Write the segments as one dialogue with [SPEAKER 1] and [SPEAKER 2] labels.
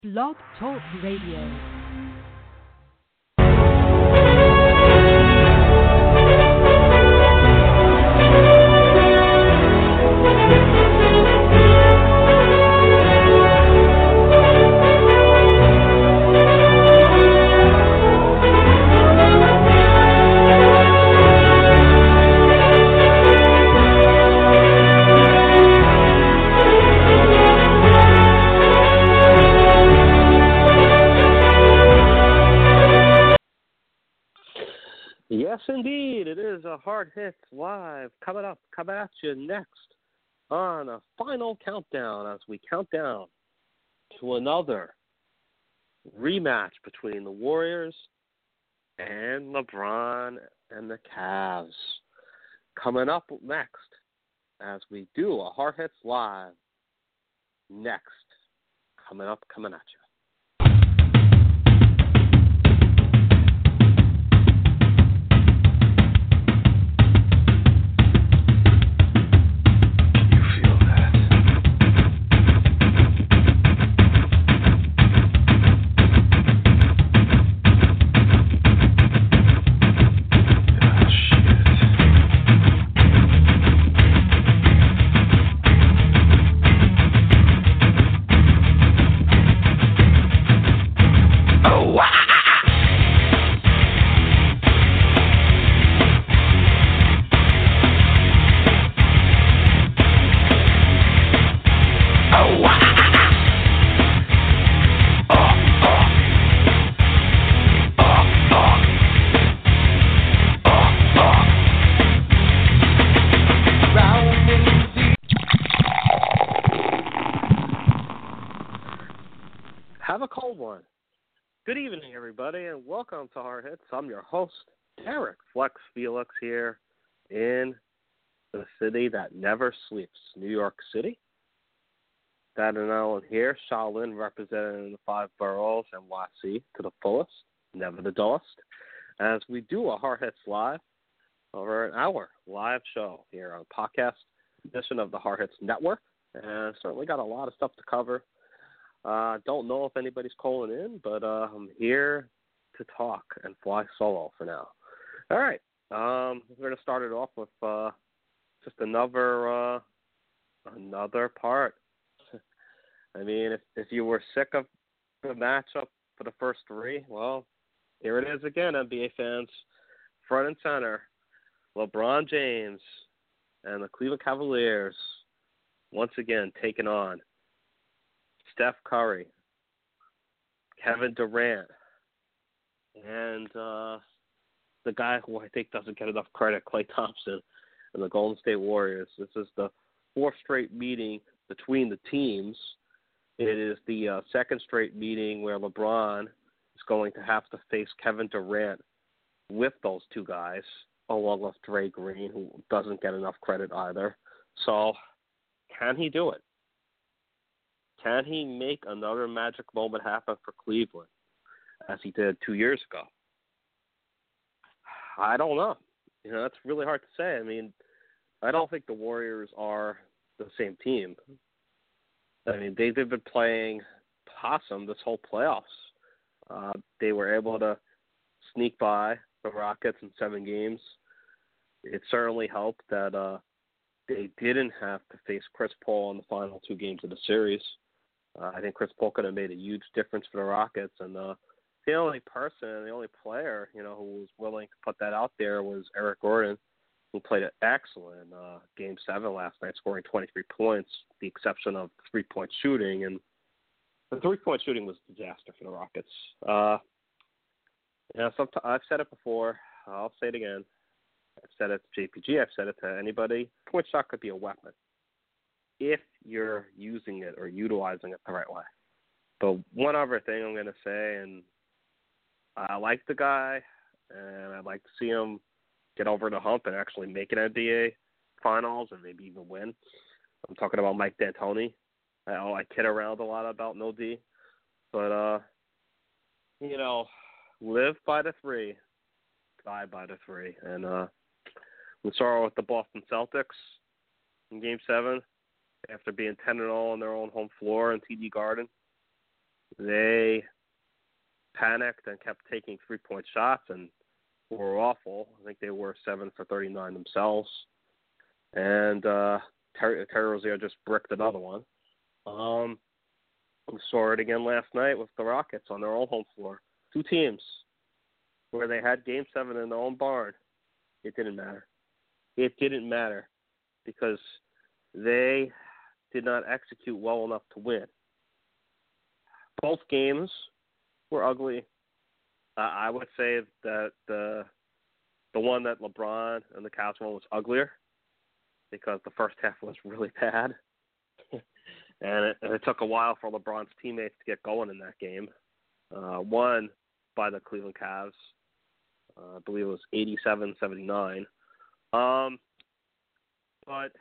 [SPEAKER 1] Blog Talk Radio.
[SPEAKER 2] Yes, indeed. It is a Hard Hits Live coming at you next on a final countdown as we count down to another rematch between the Warriors and LeBron and the Cavs. Coming up next as we do a Hard Hits Live next. Coming at you. Have a cold one. Good evening, everybody, and welcome to Hard Hits. I'm your host, Derek Flex Felix, here in the city that never sleeps, New York City. Staten Island here, Shaolin representing the 5 boroughs, and NYC to the fullest, never the dullest, as we do a Hard Hits Live over an hour live show here on a podcast edition of the Hard Hits Network, and certainly got a lot of stuff to cover. Don't know if anybody's calling in, but I'm here to talk and fly solo for now. All right. We're going to start it off with just another part. I mean, if you were sick of the matchup for the first 3, well, here it is again, NBA fans. Front and center, LeBron James and the Cleveland Cavaliers once again taking on Steph Curry, Kevin Durant, and the guy who I think doesn't get enough credit, Klay Thompson, and the Golden State Warriors. This is the 4th straight meeting between the teams. It is the 2nd straight meeting where LeBron is going to have to face Kevin Durant with those 2 guys, along with Dre Green, who doesn't get enough credit either. So, can he do it? Can he make another magic moment happen for Cleveland as he did 2 years ago? I don't know. That's really hard to say. I mean, I don't think the Warriors are the same team. I mean, they've been playing possum this whole playoffs. They were able to sneak by the Rockets in 7 games. It certainly helped that they didn't have to face Chris Paul in the final 2 games of the series. I think Chris Paul could have made a huge difference for the Rockets, and the only player, who was willing to put that out there was Eric Gordon, who played it excellent in Game 7 last night, scoring 23 points, the exception of 3-point shooting, and the 3-point shooting was a disaster for the Rockets. I've said it before. I'll say it again. I've said it to JPG. I've said it to anybody. Point shot could be a weapon if you're using it or utilizing it the right way. But one other thing I'm going to say, and I like the guy, and I'd like to see him get over the hump and actually make an NBA Finals and maybe even win. I'm talking about Mike D'Antoni. I kid around a lot about No D, but live by the 3, die by the 3, and we saw it with the Boston Celtics in Game 7 after being 10-0 on their own home floor in TD Garden. they panicked and kept taking 3-point shots and were awful. I think they were 7 for 39 themselves. And Terry Rozier just bricked another one. We saw it again last night with the Rockets on their own home floor. Two teams where they had Game 7 in their own barn. It didn't matter. It didn't matter because they did not execute well enough to win. Both games were ugly. I would say that the one that LeBron and the Cavs won was uglier because the first half was really bad. And it took a while for LeBron's teammates to get going in that game. Won by the Cleveland Cavs. I believe it was 87-79. But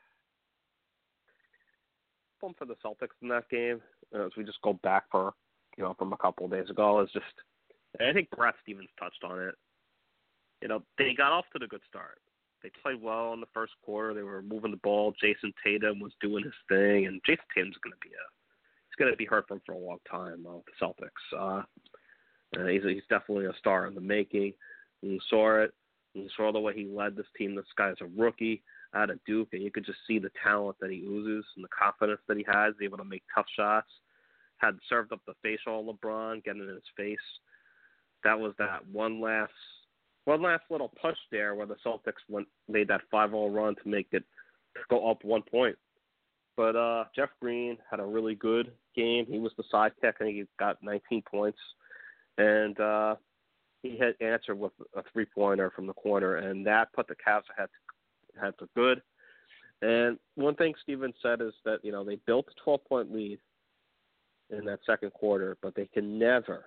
[SPEAKER 2] fun for the Celtics in that game, as we just go back from a couple of days ago, is just, and I think Brad Stevens touched on it. They got off to the good start. They played well in the first quarter. They were moving the ball. Jason Tatum was doing his thing, and Jason Tatum's going to be heard from for a long time with the Celtics. He's definitely a star in the making. You saw it. You saw the way he led this team. This guy's a rookie out of Duke, and you could just see the talent that he oozes and the confidence that he has, able to make tough shots. Had served up the facial on LeBron, getting in his face. That was that one last little push there where the Celtics made that 5-0 run to go up 1 point. But Jeff Green had a really good game. He was the sidekick, and he got 19 points. And he had answered with a 3-pointer from the corner, and that put the Cavs ahead for good. And one thing Steven said is that, they built a 12-point lead in that second quarter, but they can never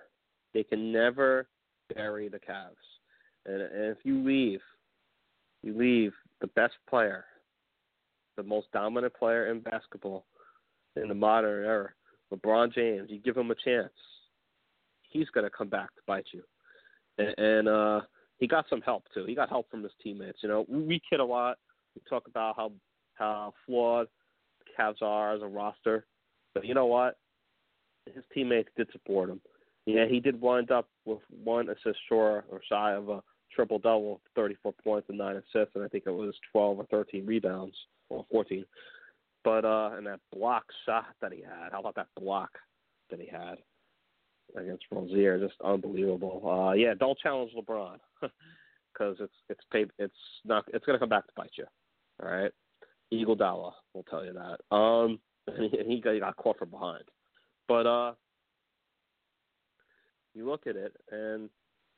[SPEAKER 2] bury the Cavs. And if you leave the best player, the most dominant player in basketball in the modern era, LeBron James, you give him a chance, he's going to come back to bite you. And he got some help, too. He got help from his teammates. We kid a lot. We talk about how flawed the Cavs are as a roster. But you know what? His teammates did support him. Yeah, he did wind up with one assist short or shy of a triple-double, 34 points and 9 assists, and I think it was 12 or 13 rebounds, or 14. But and that block shot that he had, how about that block that he had against Rozier? Just unbelievable. Don't challenge LeBron because it's going to come back to bite you. All right, Iguodala will tell you that. And he got caught from behind, but you look at it and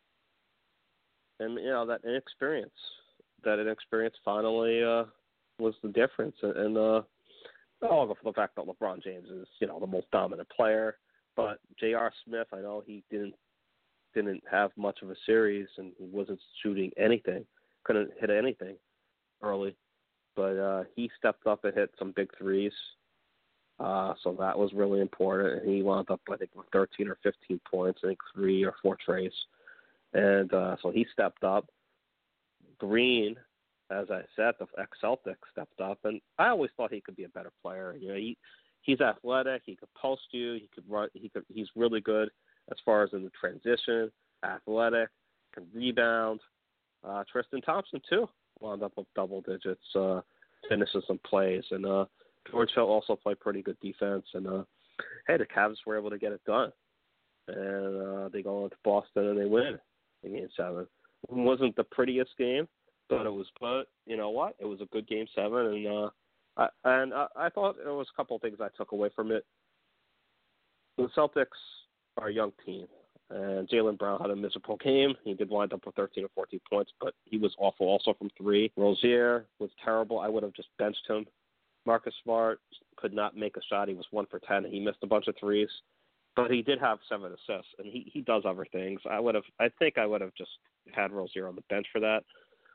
[SPEAKER 2] that inexperience finally was the difference. And I'll go for the fact that LeBron James is the most dominant player, but J.R. Smith, I know he didn't have much of a series and he wasn't shooting anything, couldn't hit anything early, but he stepped up and hit some big threes. So that was really important, and he wound up, I think, with 13 or 15 points, I think 3 or 4 trays. And so he stepped up. Green, as I said, the ex-Celtic stepped up, and I always thought he could be a better player. He's athletic. He could post you. He could run. He's really good as far as in the transition. Athletic, can rebound. Tristan Thompson too wound up with double digits, finishes some plays, and George Hill also played pretty good defense. And the Cavs were able to get it done, and they go into Boston and they win in Game 7. It wasn't the prettiest game, but you know what? It was a good Game 7, and I thought there was a couple of things I took away from it. The Celtics are a young team, and Jaylen Brown had a miserable game. He did wind up with 13 or 14 points, but he was awful also from 3. Rozier was terrible. I would have just benched him. Marcus Smart could not make a shot. He was 1 for 10. He missed a bunch of threes, but he did have 7 assists, and he does other things. I think I would have just had Rozier on the bench for that.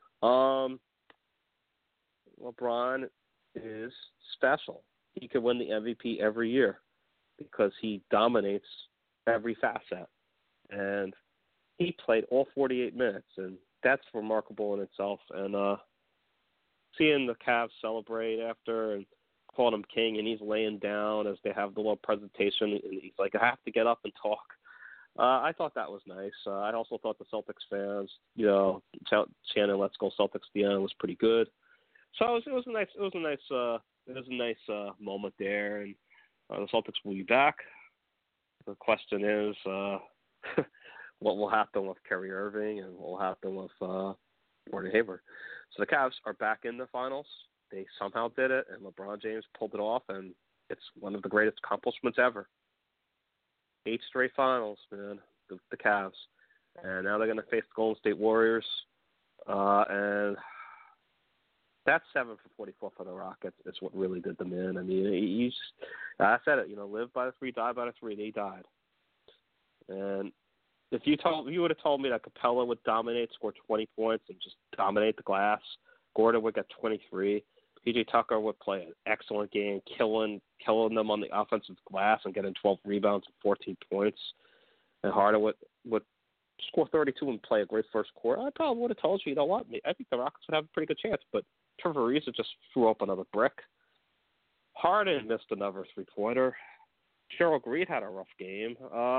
[SPEAKER 2] LeBron is special. He could win the MVP every year because he dominates every facet, and he played all 48 minutes, and that's remarkable in itself. And seeing the Cavs celebrate after and called him king, and he's laying down as they have the little presentation, and he's like, I have to get up and talk. I thought that was nice. I also thought the Celtics fans, chanting "Let's go Celtics" at the end was pretty good. So it was a nice moment there, and the Celtics will be back. The question is, what will happen with Kyrie Irving and what will happen with Gordon Hayward? So the Cavs are back in the finals. They somehow did it, and LeBron James pulled it off, and it's one of the greatest accomplishments ever. 8 straight finals, man, the Cavs. And now they're going to face the Golden State Warriors. And that's 7 for 44 for the Rockets. It's what really did them in. I mean, I said it, live by the 3, die by the 3. They died. And if you would have told me that Capella would dominate, score 20 points, and just dominate the glass, Gordon would get 23. P.J. Tucker would play an excellent game, killing them on the offensive glass and getting 12 rebounds and 14 points. And Harden would score 32 and play a great first quarter. I probably would have told you, what? I think the Rockets would have a pretty good chance. But Trevor Ariza just threw up another brick. Harden missed another three-pointer. Gerald Green had a rough game.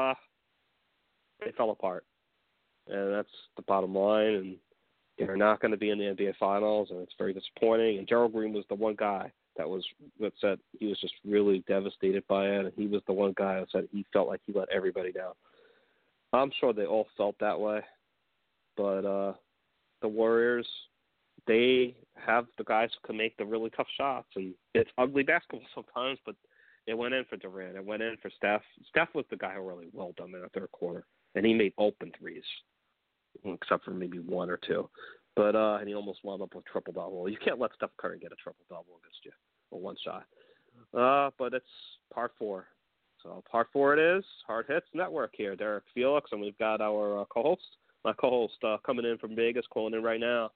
[SPEAKER 2] They fell apart. And that's the bottom line. And they're not going to be in the NBA Finals, and it's very disappointing. And Gerald Green was the one guy that said he was just really devastated by it, and he was the one guy that said he felt like he let everybody down. I'm sure they all felt that way, but the Warriors, they have the guys who can make the really tough shots, and it's ugly basketball sometimes, but it went in for Durant. It went in for Steph. Steph was the guy who really well done in the third quarter, and he made open threes, except for maybe 1 or 2. But and he almost wound up with triple-double. You can't let Steph Curry get a triple-double against you, or one shot. But it's part 4. So part 4 it is. Hard Hits Network here. Derek Felix, and we've got our my co-host coming in from Vegas, calling in right now.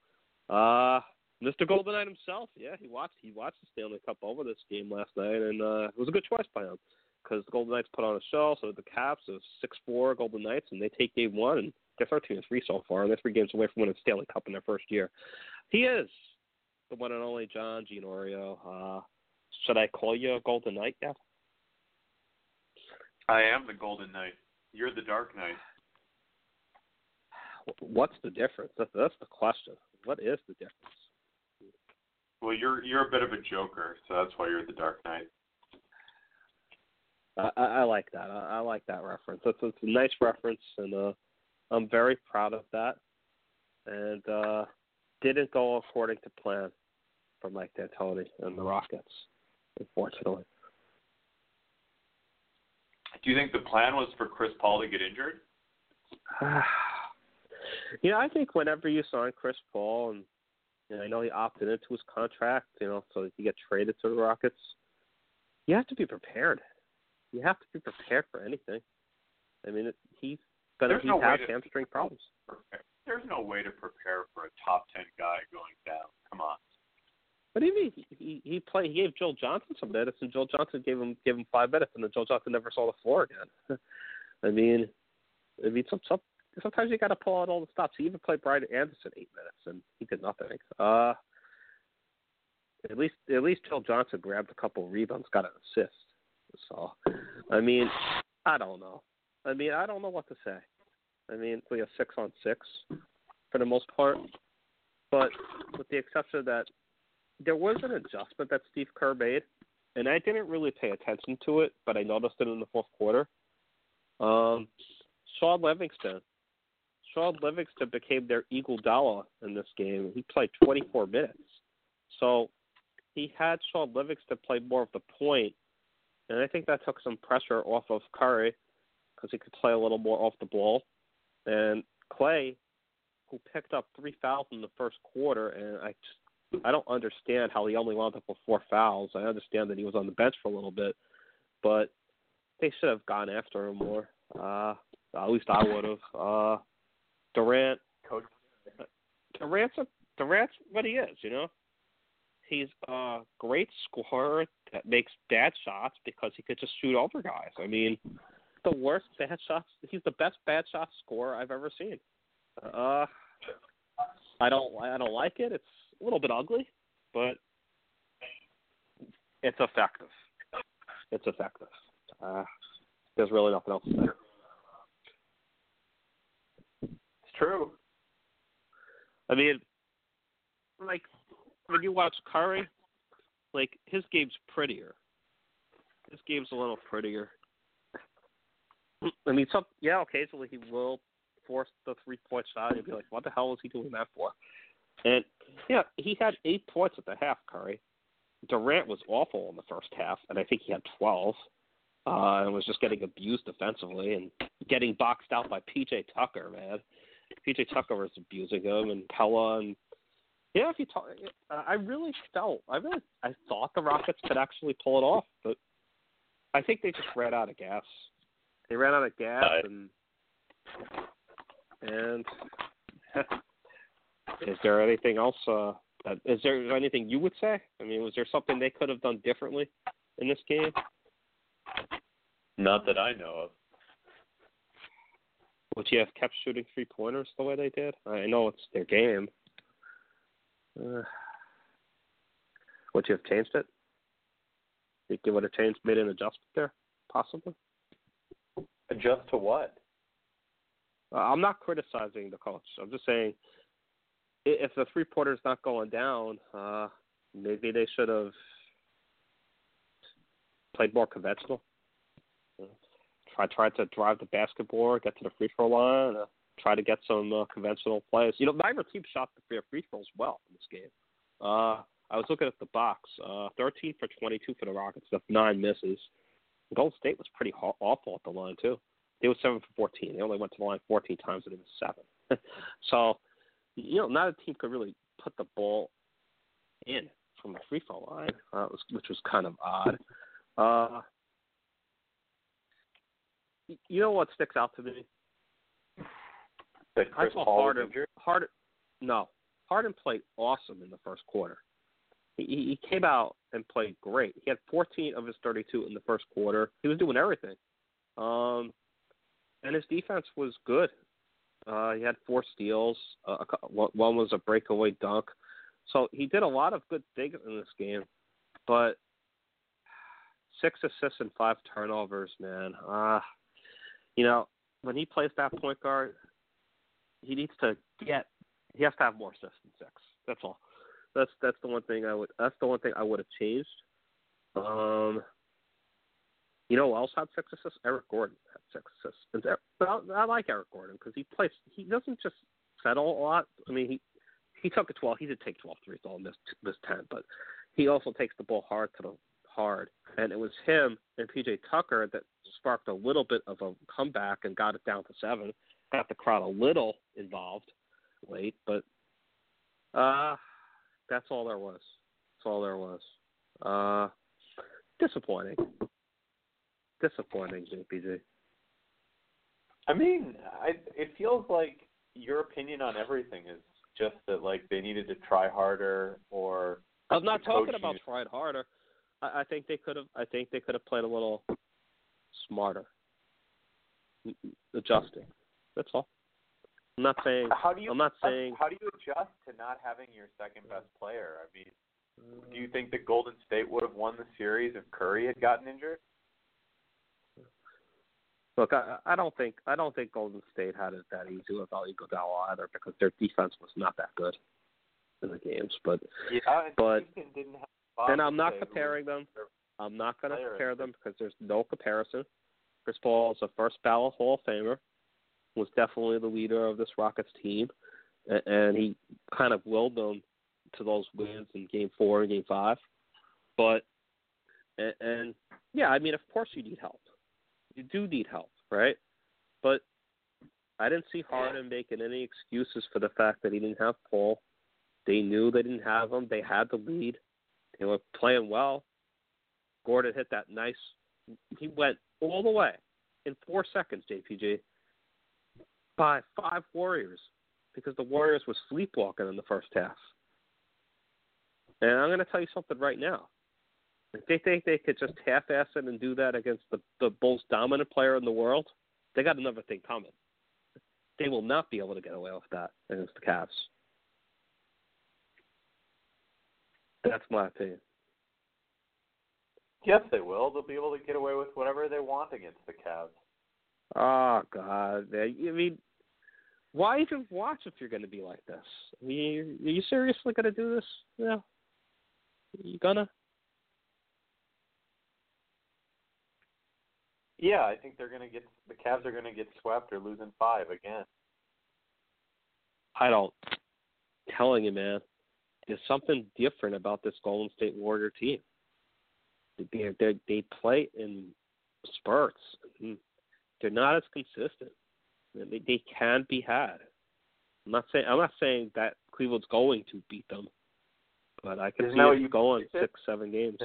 [SPEAKER 2] Mr. Golden Knight himself. Yeah, he watched the Stanley Cup over this game last night, and it was a good choice by him because the Golden Knights put on a show. So the Caps, it was 6-4 Golden Knights, and they take game 1, and they're 13-3 so far, and they're 3 games away from winning the Stanley Cup in their first year. He is the one and only John Gianorio. Should I call you a Golden Knight yet?
[SPEAKER 3] I am the Golden Knight. You're the Dark Knight.
[SPEAKER 2] What's the difference? That's the question. What is the difference?
[SPEAKER 3] Well, you're a bit of a joker, so that's why you're the Dark Knight.
[SPEAKER 2] I like that. I like that reference. It's a nice reference, and I'm very proud of that. And didn't go according to plan for Mike D'Antoni and the Rockets, unfortunately.
[SPEAKER 3] Do you think the plan was for Chris Paul to get injured?
[SPEAKER 2] I think whenever you sign Chris Paul, and I know he opted into his contract, so that he get traded to the Rockets, you have to be prepared. You have to be prepared for anything. I mean, he has hamstring problems.
[SPEAKER 3] There's no way to prepare for a top 10 guy going down. Come on.
[SPEAKER 2] What do you mean? He gave Joe Johnson some minutes, and Joe Johnson gave him 5 minutes, and then Joe Johnson never saw the floor again. I mean, sometimes you got to pull out all the stops. He even played Brian Anderson 8 minutes, and he did nothing. At least Joe Johnson grabbed a couple of rebounds, got an assist. So, I mean, I don't know. I don't know what to say. It's like a 6-on-6 for the most part, but with the exception that there was an adjustment that Steve Kerr made, and I didn't really pay attention to it, but I noticed it in the fourth quarter. Sean Livingston became their Iguodala in this game. He played 24 minutes. So he had Sean Livingston play more of the point, and I think that took some pressure off of Curry because he could play a little more off the ball. And Clay, who picked up 3 fouls in the first quarter, and I don't understand how he only wound up with 4 fouls. I understand that he was on the bench for a little bit, but they should have gone after him more. At least I would have. Durant's what he is, He's a great scorer that makes bad shots because he could just shoot over guys. The worst bad shots, he's the best bad shot scorer I've ever seen. I don't like it. It's a little bit ugly, but It's effective. It's effective. There's really nothing else to say.
[SPEAKER 3] It's true.
[SPEAKER 2] I mean, like, when you watch Curry, like, his game's prettier. His game's a little prettier. I mean, occasionally he will force the 3-point shot, and you'll be like, what the hell was he doing that for? And, yeah, he had 8 points at the half, Curry. Durant was awful in the first half, and I think he had 12, and was just getting abused defensively and getting boxed out by P.J. Tucker, man. P.J. Tucker was abusing him, and Pella, and yeah, if you talk, I thought the Rockets could actually pull it off, but I think they just ran out of gas. They ran out of gas, and is there anything else? Is there anything you would say? I mean, was there something they could have done differently in this game?
[SPEAKER 3] Not that I know of.
[SPEAKER 2] Would you have kept shooting 3-pointers the way they did? I know it's their game. Would you have changed it? Think you would have made an adjustment there, possibly?
[SPEAKER 3] Adjust to what?
[SPEAKER 2] I'm not criticizing the coach. I'm just saying, if the 3-pointer's not going down, maybe they should have played more conventional. Try to drive the basketball, get to the free throw line, try to get some conventional plays. You know, neither team shot the free throws well in this game. I was looking at the box. 13 for 22 for the Rockets. That's 9 misses. Golden State was pretty awful at the line, too. They were 7 for 14. They only went to the line 14 times, and it was 7. So, you know, neither team could really put the ball in from the free throw line, which was kind of odd. You know what sticks out to me?
[SPEAKER 3] That Chris Paul was injured?
[SPEAKER 2] Harden played awesome in the first quarter. He came out and played great. He had 14 of his 32 in the first quarter. He was doing everything. And his defense was good. He had 4 steals. One was a breakaway dunk. So he did a lot of good things in this game. But 6 assists and 5 turnovers, man. You know, when he plays that point guard, he has to have more assists than 6. That's all. That's the one thing I would have changed. You know who else had 6 assists? Eric Gordon had 6 assists. I like Eric Gordon because he doesn't just settle a lot. I mean, he took a 12. He did take 12 threes, all missed 10, but he also takes the ball hard, and it was him and P.J. Tucker that sparked a little bit of a comeback and got it down to 7. Got the crowd a little involved late, but that's all there was. That's all there was. Disappointing, JPG.
[SPEAKER 3] I mean, it feels like your opinion on everything is just that, like, they needed to try harder, or
[SPEAKER 2] I'm not talking about trying harder. I think they could have played a little smarter, adjusting. That's all. I'm not saying.
[SPEAKER 3] How do you adjust to not having your second best player? I mean, do you think that Golden State would have won the series if Curry had gotten injured?
[SPEAKER 2] Look, I don't think Golden State had it that easy without Iguodala either, because their defense was not that good in the games. But
[SPEAKER 3] Houston didn't have
[SPEAKER 2] and I'm not comparing them. I'm not going to compare them because there's no comparison. Chris Paul is a first ballot Hall of Famer, was definitely the leader of this Rockets team, and he kind of willed them to those wins in Game 4 and Game 5. But and yeah, I mean, of course you need help. You do need help, right? But I didn't see Harden making any excuses for the fact that he didn't have Paul. They knew they didn't have him. They had the lead. They were playing well. Gordon hit that nice. He went all the way in 4 seconds, JPG, by 5 Warriors, because the Warriors were sleepwalking in the first half. And I'm going to tell you something right now. If they think they could just half-ass it and do that against the most dominant player in the world, they got another thing coming. They will not be able to get away with that against the Cavs. That's my opinion.
[SPEAKER 3] Yes, they will. They'll be able to get away with whatever they want against the Cavs.
[SPEAKER 2] Oh, God. I mean, why even watch if you're going to be like this? I mean, are you seriously going to do this? Yeah. You gonna?
[SPEAKER 3] Yeah, I think the Cavs are going to get swept or losing 5 again.
[SPEAKER 2] I don't. I'm telling you, man. There's something different about this Golden State Warrior team. They play in spurts. They're not as consistent. They can be had. I'm not saying that Cleveland's going to beat them, but I can see it going 6-7 games.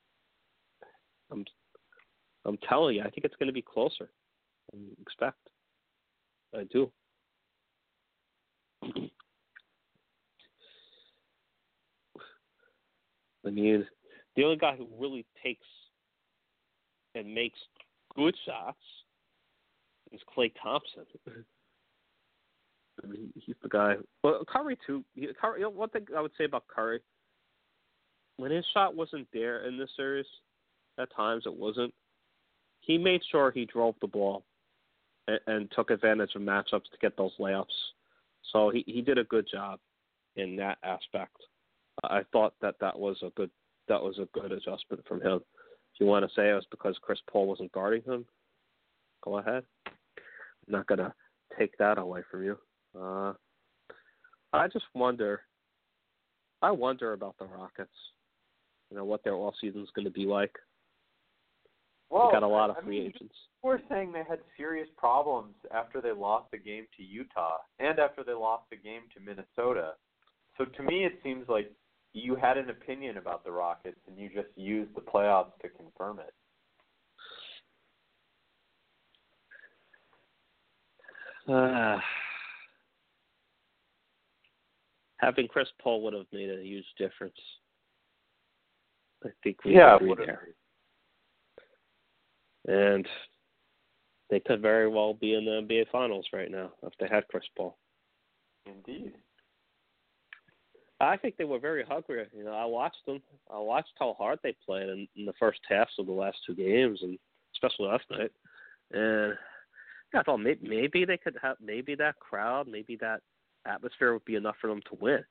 [SPEAKER 2] I'm telling you, I think it's going to be closer than you expect. I do. I mean, the only guy who really takes and makes good shots is Klay Thompson. I mean, he's the guy. Well, Curry too. One thing I would say about Curry, when his shot wasn't there in this series, at times it wasn't. He made sure he drove the ball and took advantage of matchups to get those layups. So he did a good job in that aspect. I thought that was a good adjustment from him. If you want to say it was because Chris Paul wasn't guarding him, go ahead. I'm not gonna take that away from you. I just wonder. I wonder about the Rockets. You know what their off season is going to be like.
[SPEAKER 3] Well,
[SPEAKER 2] they got a lot of free agents.
[SPEAKER 3] We're saying they had serious problems after they lost the game to Utah and after they lost the game to Minnesota. So to me, it seems like you had an opinion about the Rockets and you just used the playoffs to confirm it.
[SPEAKER 2] Having Chris Paul would have made a huge difference. I think we agree there. And they could very well be in the NBA Finals right now if they had Chris Paul.
[SPEAKER 3] Indeed.
[SPEAKER 2] I think they were very hungry. You know, I watched them. I watched how hard they played in the first halves of the last 2 games, and especially last night. And I thought maybe they could have, maybe that crowd, maybe that atmosphere would be enough for them to win.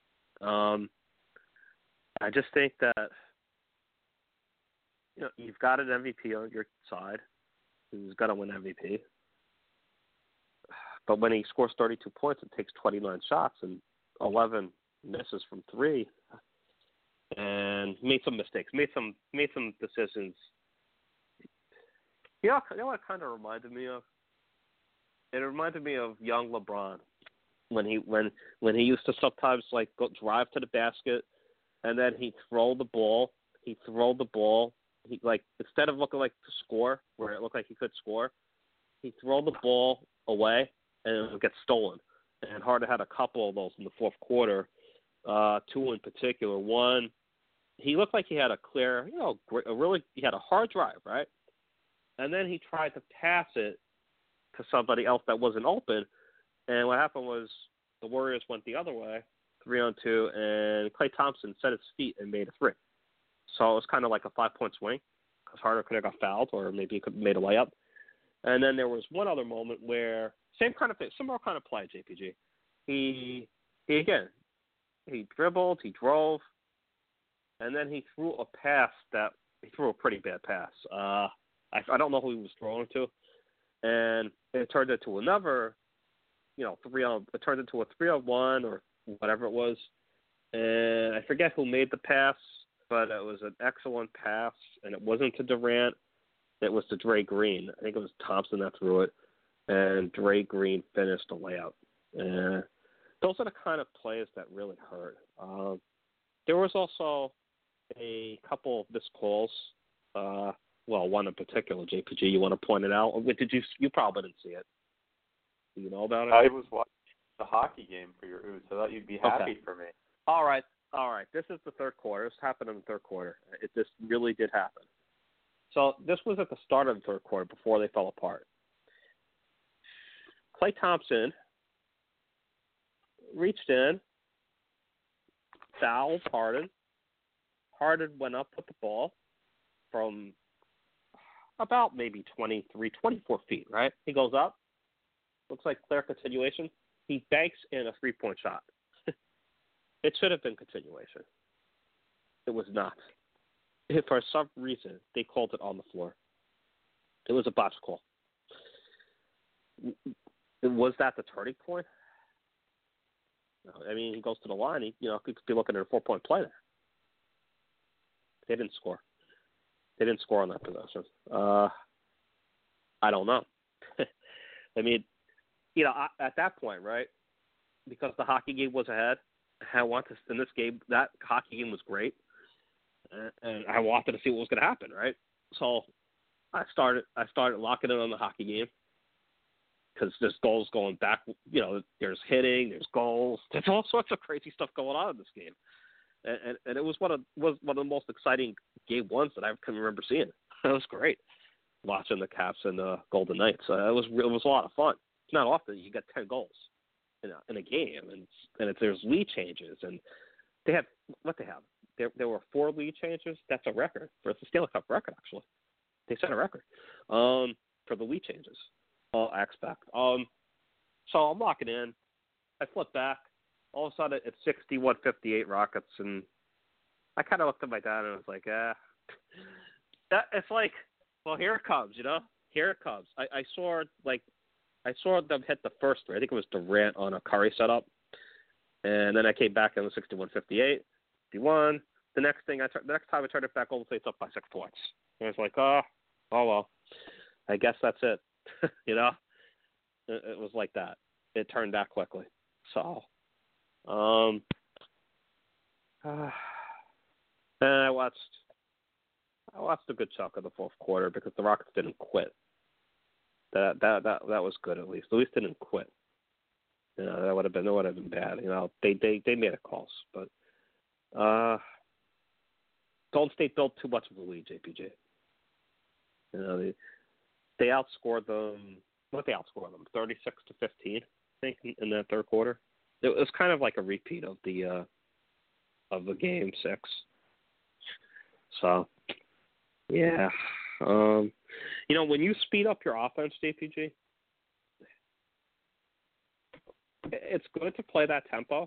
[SPEAKER 2] I just think that, you know, you've got an MVP on your side who's got to win MVP. But when he scores 32 points and takes 29 shots and 11 misses from 3, and made some mistakes, made some decisions. You know what it kind of reminded me of? It reminded me of young LeBron when he used to sometimes like go drive to the basket and then he'd throw the ball. He like, instead of looking like to score where it looked like he could score, he'd throw the ball away and it would get stolen. And Harden had a couple of those in the fourth quarter, 2 in particular. One, he looked like he had a clear, he had a hard drive, right? And then he tried to pass it to somebody else that wasn't open. And what happened was the Warriors went the other way, 3-on-2, and Klay Thompson set his feet and made a 3. So it was kind of like a 5-point swing because Harden could have got fouled or maybe he could have made a layup. And then there was one other moment where same kind of thing, similar kind of play, JPG. He dribbled, he drove, and then he threw a pretty bad pass. I don't know who he was throwing to, and it turned into another, it turned into a 3-on-1 or whatever it was, and I forget who made the pass, but it was an excellent pass, and it wasn't to Durant, it was to Dre Green. I think it was Thompson that threw it, and Dre Green finished the layup. And those are the kind of plays that really hurt. There was also a couple of missed calls. One in particular, JPG, you want to point it out? You probably didn't see it. Do you know about it?
[SPEAKER 3] I was watching the hockey game for your Ooze. I thought you'd be happy for me.
[SPEAKER 2] All right. This is the third quarter. This happened in the third quarter. This really did happen. So this was at the start of the third quarter before they fell apart. Klay Thompson reached in, fouled Harden. Harden went up with the ball, from about maybe 23, 24 feet, right? He goes up, looks like clear continuation. He banks in a three-point shot. It should have been continuation. It was not. For some reason, they called it on the floor. It was a botch call. Was that the turning point? No, I mean, he goes to the line. He could be looking at a 4-point play there. They didn't score. They didn't score on that possession. I don't know. I mean, at that point, right? Because the hockey game was ahead. I wanted in this game. That hockey game was great, and I wanted to see what was going to happen, right? So I started locking in on the hockey game because there's goals going back. There's hitting, there's goals, there's all sorts of crazy stuff going on in this game, and it was one of the most exciting game ones that I can remember seeing. It was great watching the Caps and the Golden Knights. It was a lot of fun. It's not often you get 10 goals in a game, and there's lead changes, and they have what they have. There were 4 lead changes. That's a record. It's a Stanley Cup record, actually. They set a record for the lead changes. I expect. So I'm locking in. I flip back. All of a sudden, it's 61-58 Rockets, and I kind of looked at my dad and I was like, it's like, well, here it comes, Here it comes. I saw them hit the first three. I think it was Durant on a Curry setup, and then I came back in the 61-58, 51. The next time I turned it back, Golden State's up by 6 points. And I was like, oh well, I guess that's it. It was like that. It turned that quickly. So, and I watched a good chunk of the fourth quarter because the Rockets didn't quit. That was good at least. At least didn't quit. That would have been bad. They made a calls, but Golden State built too much of a lead. JPG. They outscored them. What they outscored them? 36-15, I think, in that third quarter. It was kind of like a repeat of the game 6. So, yeah. When you speed up your offense, JPG, it's good to play that tempo.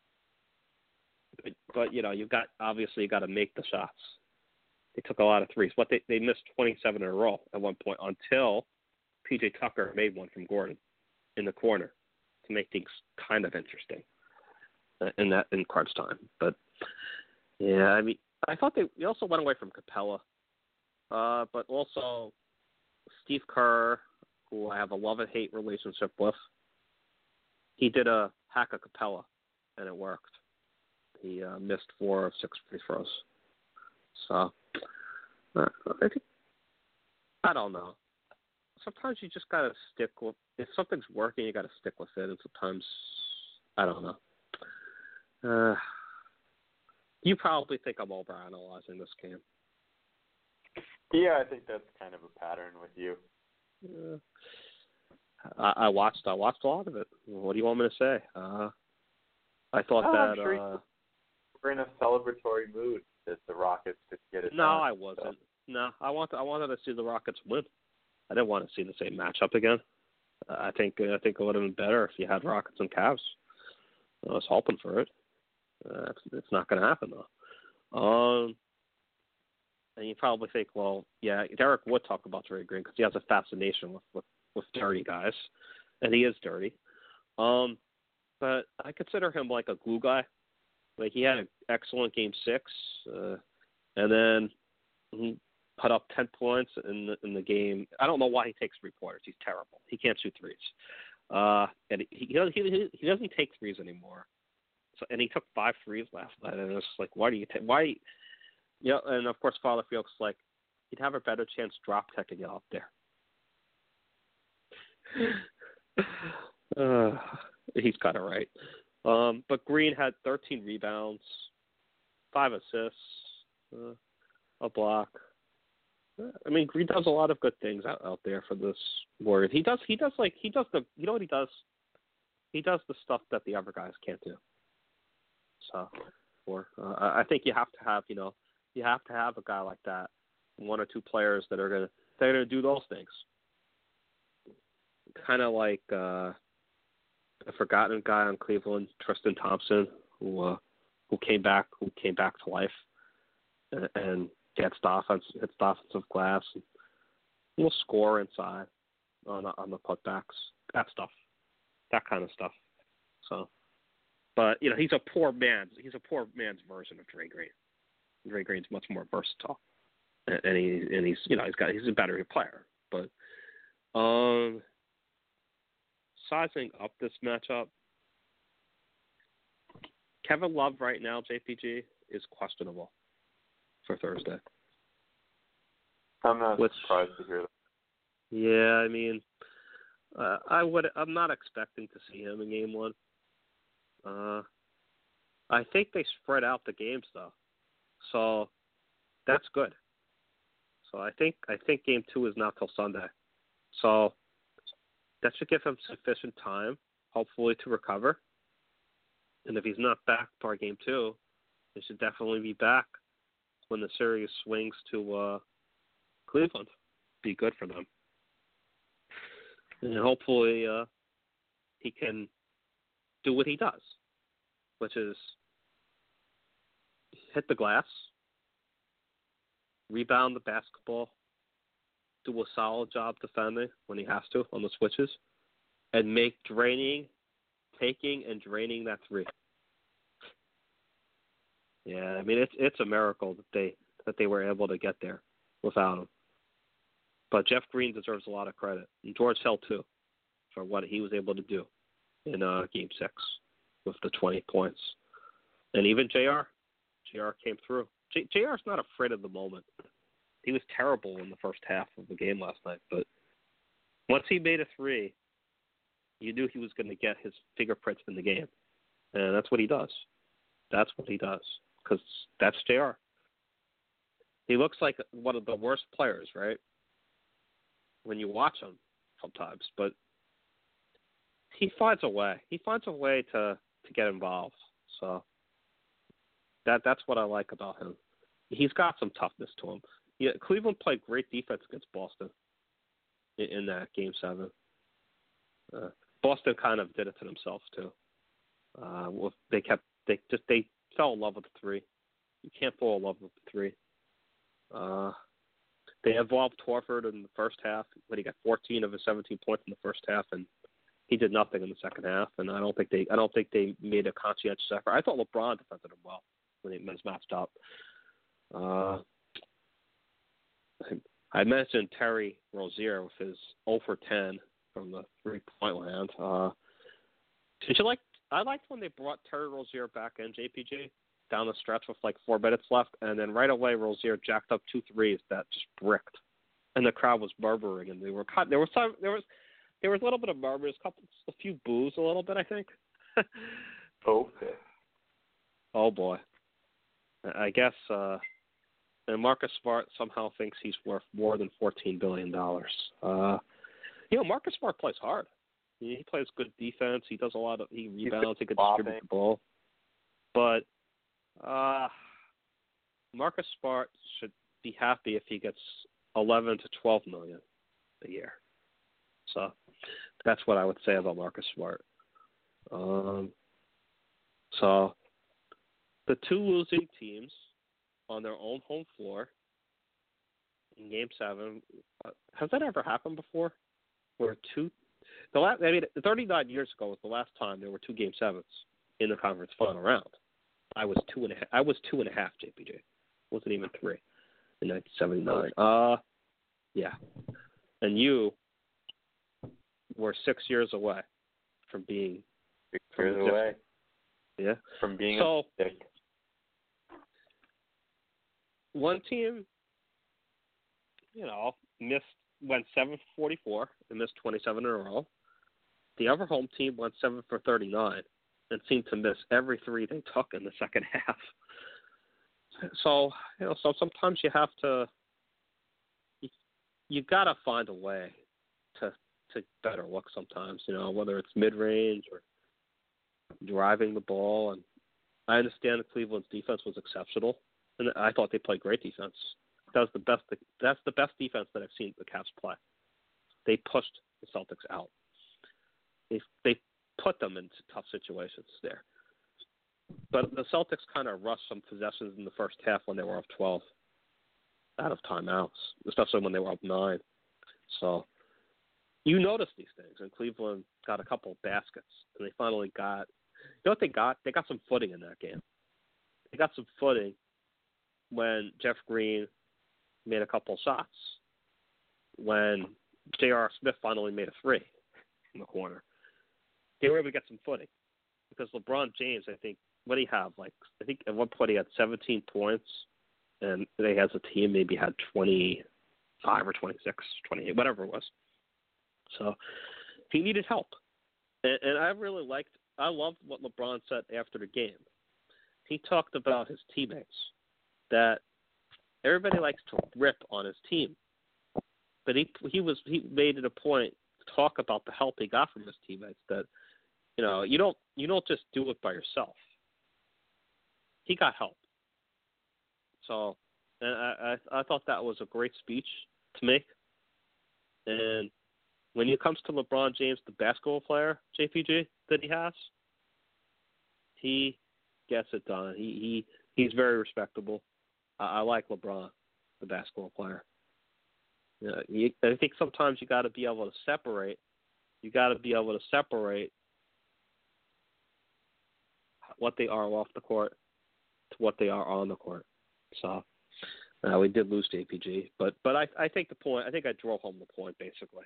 [SPEAKER 2] But you got to make the shots. They took a lot of threes, but they missed 27 in a row at one point until P.J. Tucker made one from Gordon in the corner to make things kind of interesting in crunch time. But yeah, I mean, I thought they also went away from Capella, but also Steve Kerr, who I have a love-and-hate relationship with. He did a hack of Capella, and it worked. He missed 4 of 6 free throws. So, I don't know. Sometimes you just got to stick with – if something's working, you got to stick with it. And sometimes, I don't know. You probably think I'm overanalyzing this game.
[SPEAKER 3] Yeah, I think that's kind of a pattern with you.
[SPEAKER 2] I watched a lot of it. What do you want me to say? I thought
[SPEAKER 3] I'm sure we're in a celebratory mood that the Rockets could get it done.
[SPEAKER 2] No, I wasn't. So. No, I wanted to see the Rockets win. I didn't want to see the same matchup again. I think it would have been better if you had Rockets and Cavs. I was hoping for it. It's not going to happen though. And you probably think, well, yeah, Derek would talk about Trey Green because he has a fascination with dirty guys, and he is dirty. But I consider him like a glue guy. Like he had an excellent game 6, and then he put up 10 points in the game. I don't know why he takes 3-pointers. He's terrible. He can't shoot threes, and he doesn't take threes anymore. So, and he took 5 threes last night, and it's like, why do you take? Why? Yeah, and of course, Father Felix like he'd have a better chance drop teching it out there. He's kind of right. But Green had 13 rebounds, 5 assists, a block. I mean, Green does a lot of good things out there for this Warriors. He does the what he does? He does the stuff that the other guys can't do. So, I think you have to have a guy like that one or two players that are gonna do those things. Kind of like a forgotten guy on Cleveland, Tristan Thompson, who came back to life and hits the offensive glass. And will score inside on the putbacks. That kind of stuff. So, but he's a poor man's version of Dre Green. Dre Green's much more versatile, and he's a better player. But sizing up this matchup, Kevin Love right now, JPG, is questionable for Thursday.
[SPEAKER 3] I'm not surprised to hear that.
[SPEAKER 2] Yeah, I mean, I'm not expecting to see him in Game 1. I think they spread out the games though, so that's good. So I think Game 2 is not till Sunday, so that should give him sufficient time, hopefully, to recover. And if he's not back by Game 2, he should definitely be back when the series swings to Cleveland. Be good for them. And hopefully he can do what he does, which is hit the glass, rebound the basketball, do a solid job defending when he has to on the switches, and make taking and draining that three. Yeah, I mean it's a miracle that they were able to get there without him. But Jeff Green deserves a lot of credit, and George Hill too, for what he was able to do in Game 6 with the 20 points, and even JR came through. JR's not afraid of the moment. He was terrible in the first half of the game last night, but once he made a three, you knew he was going to get his fingerprints in the game, and that's what he does. That's what he does, because that's JR. He looks like one of the worst players, right, when you watch him sometimes, but he finds a way. He finds a way to get involved. So that's what I like about him. He's got some toughness to him. Yeah, Cleveland played great defense against Boston in that Game 7. Boston kind of did it to themselves too. They fell in love with the three. You can't fall in love with the three. They involved Horford in the first half, but he got 14 of his 17 points in the first half, and he did nothing in the second half. And I don't think they made a conscientious effort. I thought LeBron defended him well when he was matched up. I mentioned Terry Rozier with his 0 for 10 from the 3-point land. I liked when they brought Terry Rozier back in, JPG, down the stretch with like 4 minutes left, and then right away Rozier jacked up 2 threes that just bricked, and the crowd was murmuring, and they were cut. There was a little bit of murmurs, a few boos, a little bit, I think.
[SPEAKER 3] Okay.
[SPEAKER 2] Oh boy, I guess. And Marcus Smart somehow thinks he's worth more than $14 billion. Marcus Smart plays hard. He plays good defense. He does he rebounds. He can distribute the ball. But Marcus Smart should be happy if he gets 11 to 12 million a year. So that's what I would say about Marcus Smart. So the two losing teams on their own home floor in Game 7. Has that ever happened before? Where 39 years ago was the last time there were 2 Game 7s in the conference final round. I was 2.5. JPJ. It wasn't even 3 in 1979. Yeah, and you were 6 years away from being
[SPEAKER 3] 6 years away.
[SPEAKER 2] Yeah,
[SPEAKER 3] from being
[SPEAKER 2] so.
[SPEAKER 3] A stick.
[SPEAKER 2] One team, went 7 for 44 and missed 27 in a row. The other home team went 7 for 39 and seemed to miss every three they took in the second half. So sometimes you have to, you gotta find a way to better look sometimes. Whether it's mid range or driving the ball. And I understand that Cleveland's defense was exceptional. And I thought they played great defense. That's the best defense that I've seen the Cavs play. They pushed the Celtics out. They put them into tough situations there. But the Celtics kind of rushed some possessions in the first half when they were up 12 out of timeouts, especially when they were up 9. So you notice these things, and Cleveland got a couple of baskets, and they finally got – you know what they got? They got some footing in that game. They got some footing when Jeff Green made a couple of shots, when J.R. Smith finally made a three in the corner. They were able to get some footing because LeBron James, I think, what do you have? Like, I think at one point he had 17 points, and they, as a team, maybe had 25 or 26, 28, whatever it was. So he needed help. And I really I loved what LeBron said after the game. He talked about his teammates, that everybody likes to rip on his team. But he made it a point to talk about the help he got from his teammates, that, you know, you don't just do it by yourself. He got help. So, and I thought that was a great speech to make. And when it comes to LeBron James, the basketball player, JPG, that he has, he gets it done. He's very respectable. I like LeBron, the basketball player. I think sometimes you got to be able to separate. You got to be able to separate what they are off the court to what they are on the court. So we did lose JPG, but I think the point. I think I drove home the point basically.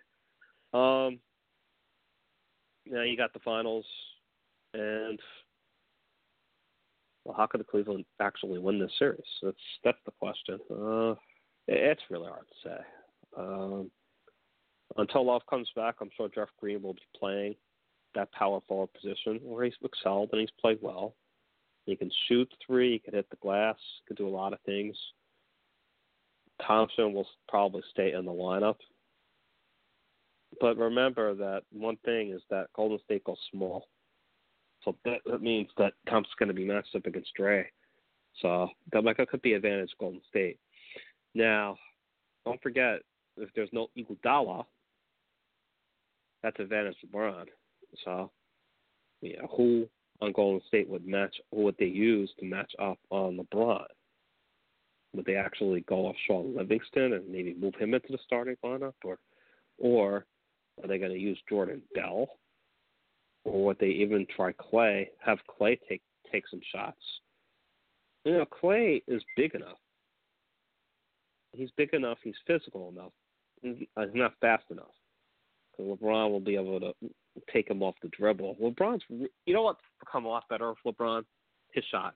[SPEAKER 2] You got the finals, and well, how could the Cleveland actually win this series? That's the question. It's really hard to say. Until Love comes back, I'm sure Jeff Green will be playing that power forward position where he's excelled and he's played well. He can shoot three, he can hit the glass, he can do a lot of things. Thompson will probably stay in the lineup. But remember that one thing is that Golden State goes small. So that means that Thompson's going to be matched up against Dre. So that could be an advantage of Golden State. Now, don't forget, if there's no Iguodala, that's advantage to LeBron. So, who on Golden State would they use to match up on LeBron? Would they actually go off Sean Livingston and maybe move him into the starting lineup, or are they going to use Jordan Bell, or would they even try Clay? Have Clay take some shots? Clay is big enough. He's big enough. He's physical enough. He's not fast enough. So LeBron will be able to take him off the dribble. You know what's become a lot better with LeBron? His shot.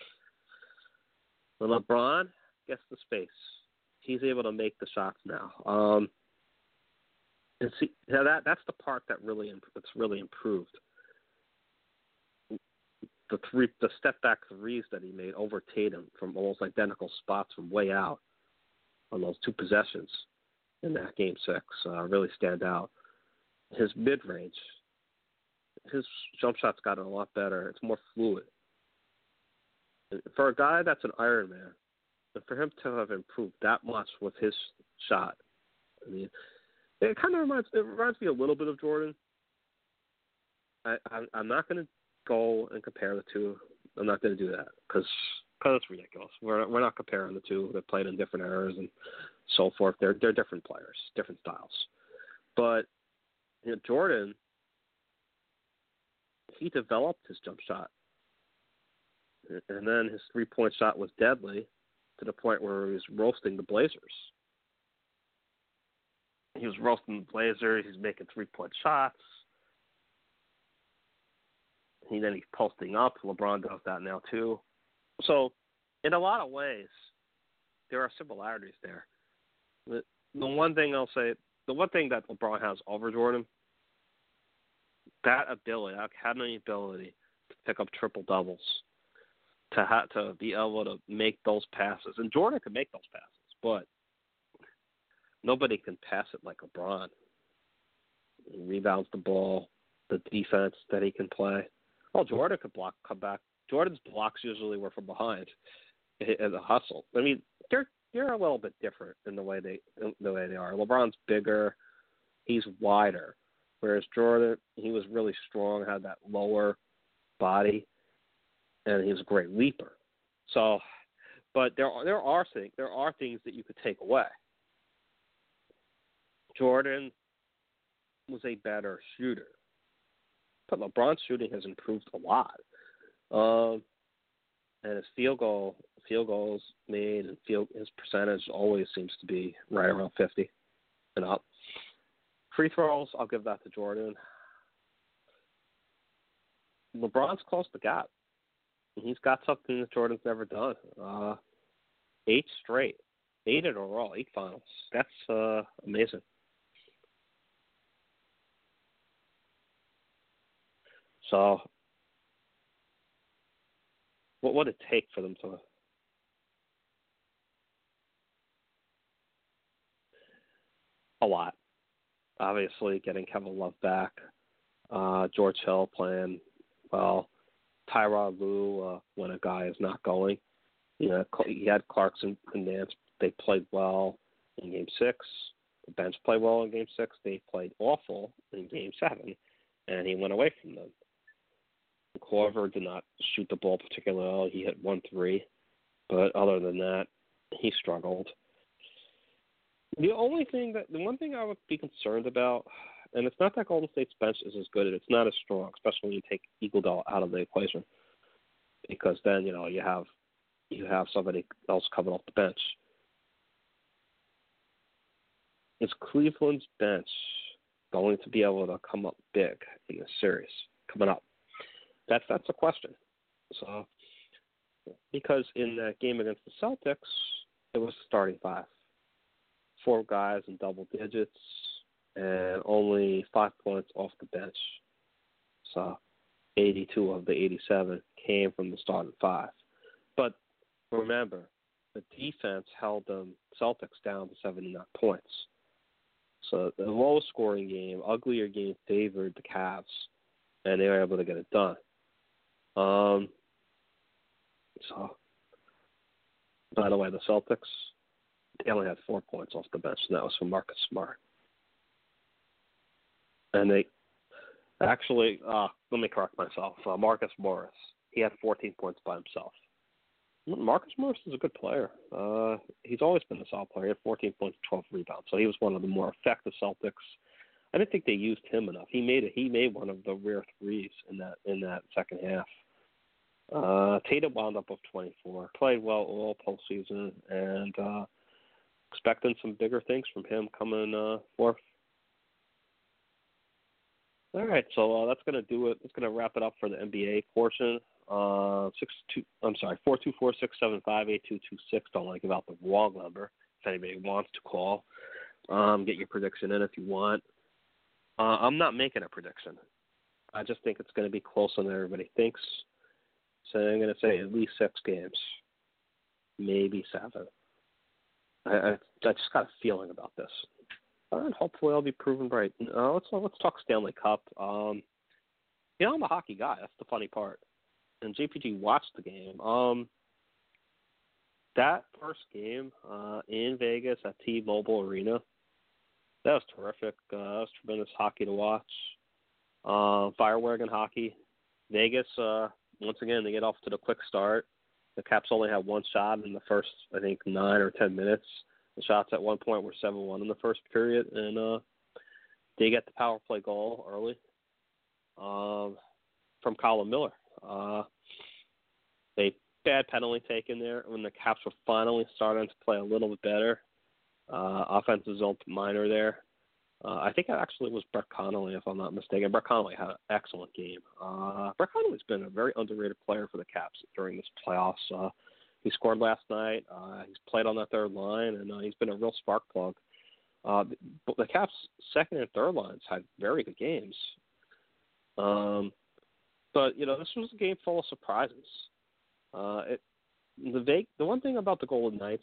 [SPEAKER 2] When LeBron gets the space, he's able to make the shots now. And see, that's the part that's really improved. The step back threes that he made over Tatum from almost identical spots from way out on those two possessions in that Game 6 really stand out. His mid-range, his jump shot's gotten a lot better. It's more fluid. For a guy that's an Iron Man, and for him to have improved that much with his shot, I mean, it kind of reminds me a little bit of Jordan. I'm not going to go and compare the two. I'm not going to do that because it's ridiculous. We're not comparing the two. They played in different eras and so forth. They're different players, different styles. But Jordan, he developed his jump shot, and then his 3-point shot was deadly to the point where he was roasting the Blazers. He was roasting the Blazers. He's making 3-point shots. Then he's posting up. LeBron does that now too. So, in a lot of ways, there are similarities there. The one thing I'll say, the one thing that LeBron has over Jordan, that ability, that academy ability to pick up triple doubles, to be able to make those passes. And Jordan can make those passes, but nobody can pass it like LeBron. He rebounds the ball, the defense that he can play. Oh, Jordan could come back. Jordan's blocks usually were from behind in the hustle. I mean, they're you're a little bit different in the way they are. LeBron's bigger, he's wider, whereas Jordan, he was really strong, had that lower body, and he was a great leaper. So, but there are things that you could take away. Jordan was a better shooter, but LeBron's shooting has improved a lot. And his field goals made, and his percentage always seems to be right around 50 and up. Free throws, I'll give that to Jordan. LeBron's closed the gap. He's got something that Jordan's never done. 8 straight, 8 in a row, 8 finals. That's amazing. So, what would it take for them to? A lot. Obviously, getting Kevin Love back, George Hill playing well, Tyrod Lue when a guy is not going. You know, he had Clarkson and Nance. They played well in Game 6. The bench played well in Game 6. They played awful in Game 7, and he went away from them. Corver did not shoot the ball particularly well. He hit 1 3, but other than that, he struggled. The one thing I would be concerned about, and it's not that Golden State's bench is as good, it's not as strong, especially when you take Iguodala out of the equation, because then you have somebody else coming off the bench. Is Cleveland's bench going to be able to come up big in this series coming up? That's a question. So, because in that game against the Celtics, it was starting 5, 4 guys in double digits, and only 5 points off the bench. So, 82 of the 87 came from the starting 5. But remember, the defense held the Celtics down to 79 points. So the low scoring game, uglier game favored the Cavs, and they were able to get it done. So, by the way, the Celtics, they only had 4 points off the bench, and that was from Marcus Smart. And they actually, let me correct myself, Marcus Morris, he had 14 points by himself. Marcus Morris is a good player. He's always been a solid player. He had 14 points, 12 rebounds, so he was one of the more effective Celtics. I didn't think they used him enough. He made one of the rare threes in that second half. Tatum wound up with 24. Played well all postseason, and expecting some bigger things from him coming forth. All right, so that's going to do it. It's going to wrap it up for the NBA portion. 424-675-8226. Don't want to give out the wrong number if anybody wants to call. Get your prediction in if you want. I'm not making a prediction. I just think it's going to be closer than everybody thinks. So I'm going to say at least 6 games, maybe 7. I just got a feeling about this. And hopefully I'll be proven right. Let's talk Stanley Cup. I'm a hockey guy. That's the funny part. And JPG watched the game. That first game in Vegas at T-Mobile Arena, that was terrific. That was tremendous hockey to watch. Firewagon hockey. Vegas, once again, they get off to the quick start. The Caps only had 1 shot in the first, I think, 9 or 10 minutes. The shots at one point were 7-1 in the first period, and they get the power play goal early from Colin Miller. They bad penalty taken there when the Caps were finally starting to play a little bit better. Offensive zone minor there. I think it actually was Brett Connolly, if I'm not mistaken. Brett Connolly had an excellent game. Brett Connolly's been a very underrated player for the Caps during this playoffs. He scored last night. He's played on that third line, and he's been a real spark plug. The Caps' second and third lines had very good games. But, this was a game full of surprises. The one thing about the Golden Knights,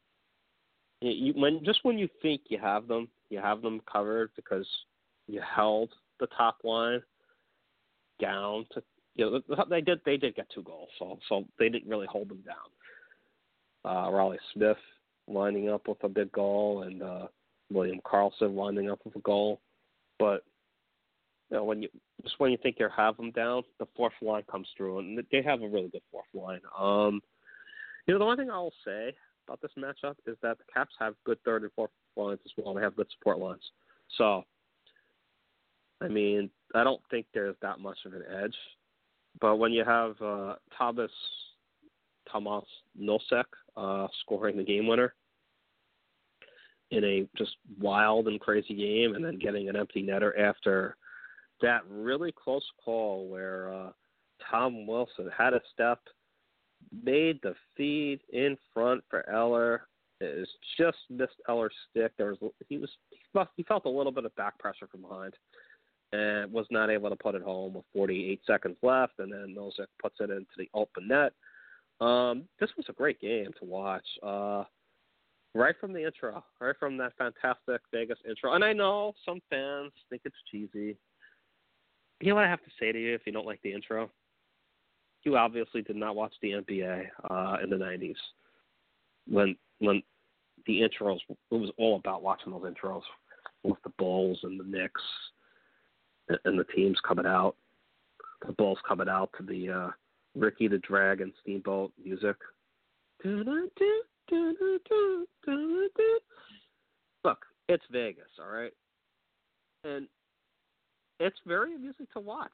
[SPEAKER 2] when you think you have them covered because you held the top line down to, they did get 2 goals, so they didn't really hold them down. Raleigh Smith lining up with a big goal and William Karlsson lining up with a goal. But when you think you have them down, the fourth line comes through, and they have a really good fourth line. The one thing I'll say about this matchup is that the Caps have good third and fourth lines as well. They have good support lines. So, I don't think there's that much of an edge. But when you have Tomas Nosek scoring the game winner in a just wild and crazy game, and then getting an empty netter after that really close call where Tom Wilson had a step, made the feed in front for Eller. It just missed Eller's stick. He felt a little bit of back pressure from behind and was not able to put it home with 48 seconds left, and then Nosek puts it into the open net. This was a great game to watch. Right from the intro, right from that fantastic Vegas intro. And I know some fans think it's cheesy. You know what I have to say to you if you don't like the intro? You obviously did not watch the NBA in the 90s when the intros, it was all about watching those intros with the Bulls and the Knicks and the teams coming out. The Bulls coming out to the Ricky the Dragon Steamboat music. Look, it's Vegas, all right? And it's very amusing to watch.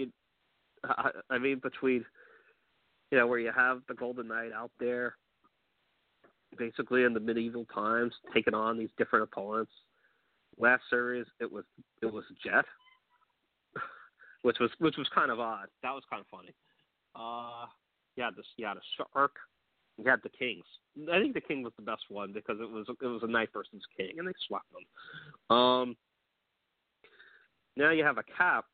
[SPEAKER 2] Between, where you have the Golden Knight out there, basically in the medieval times, taking on these different opponents. Last series, it was Jet, which was kind of odd. That was kind of funny. You had the Shark. You had the Kings. I think the King was the best one because it was a Knight versus King, and they swept them. Now you have a Cap.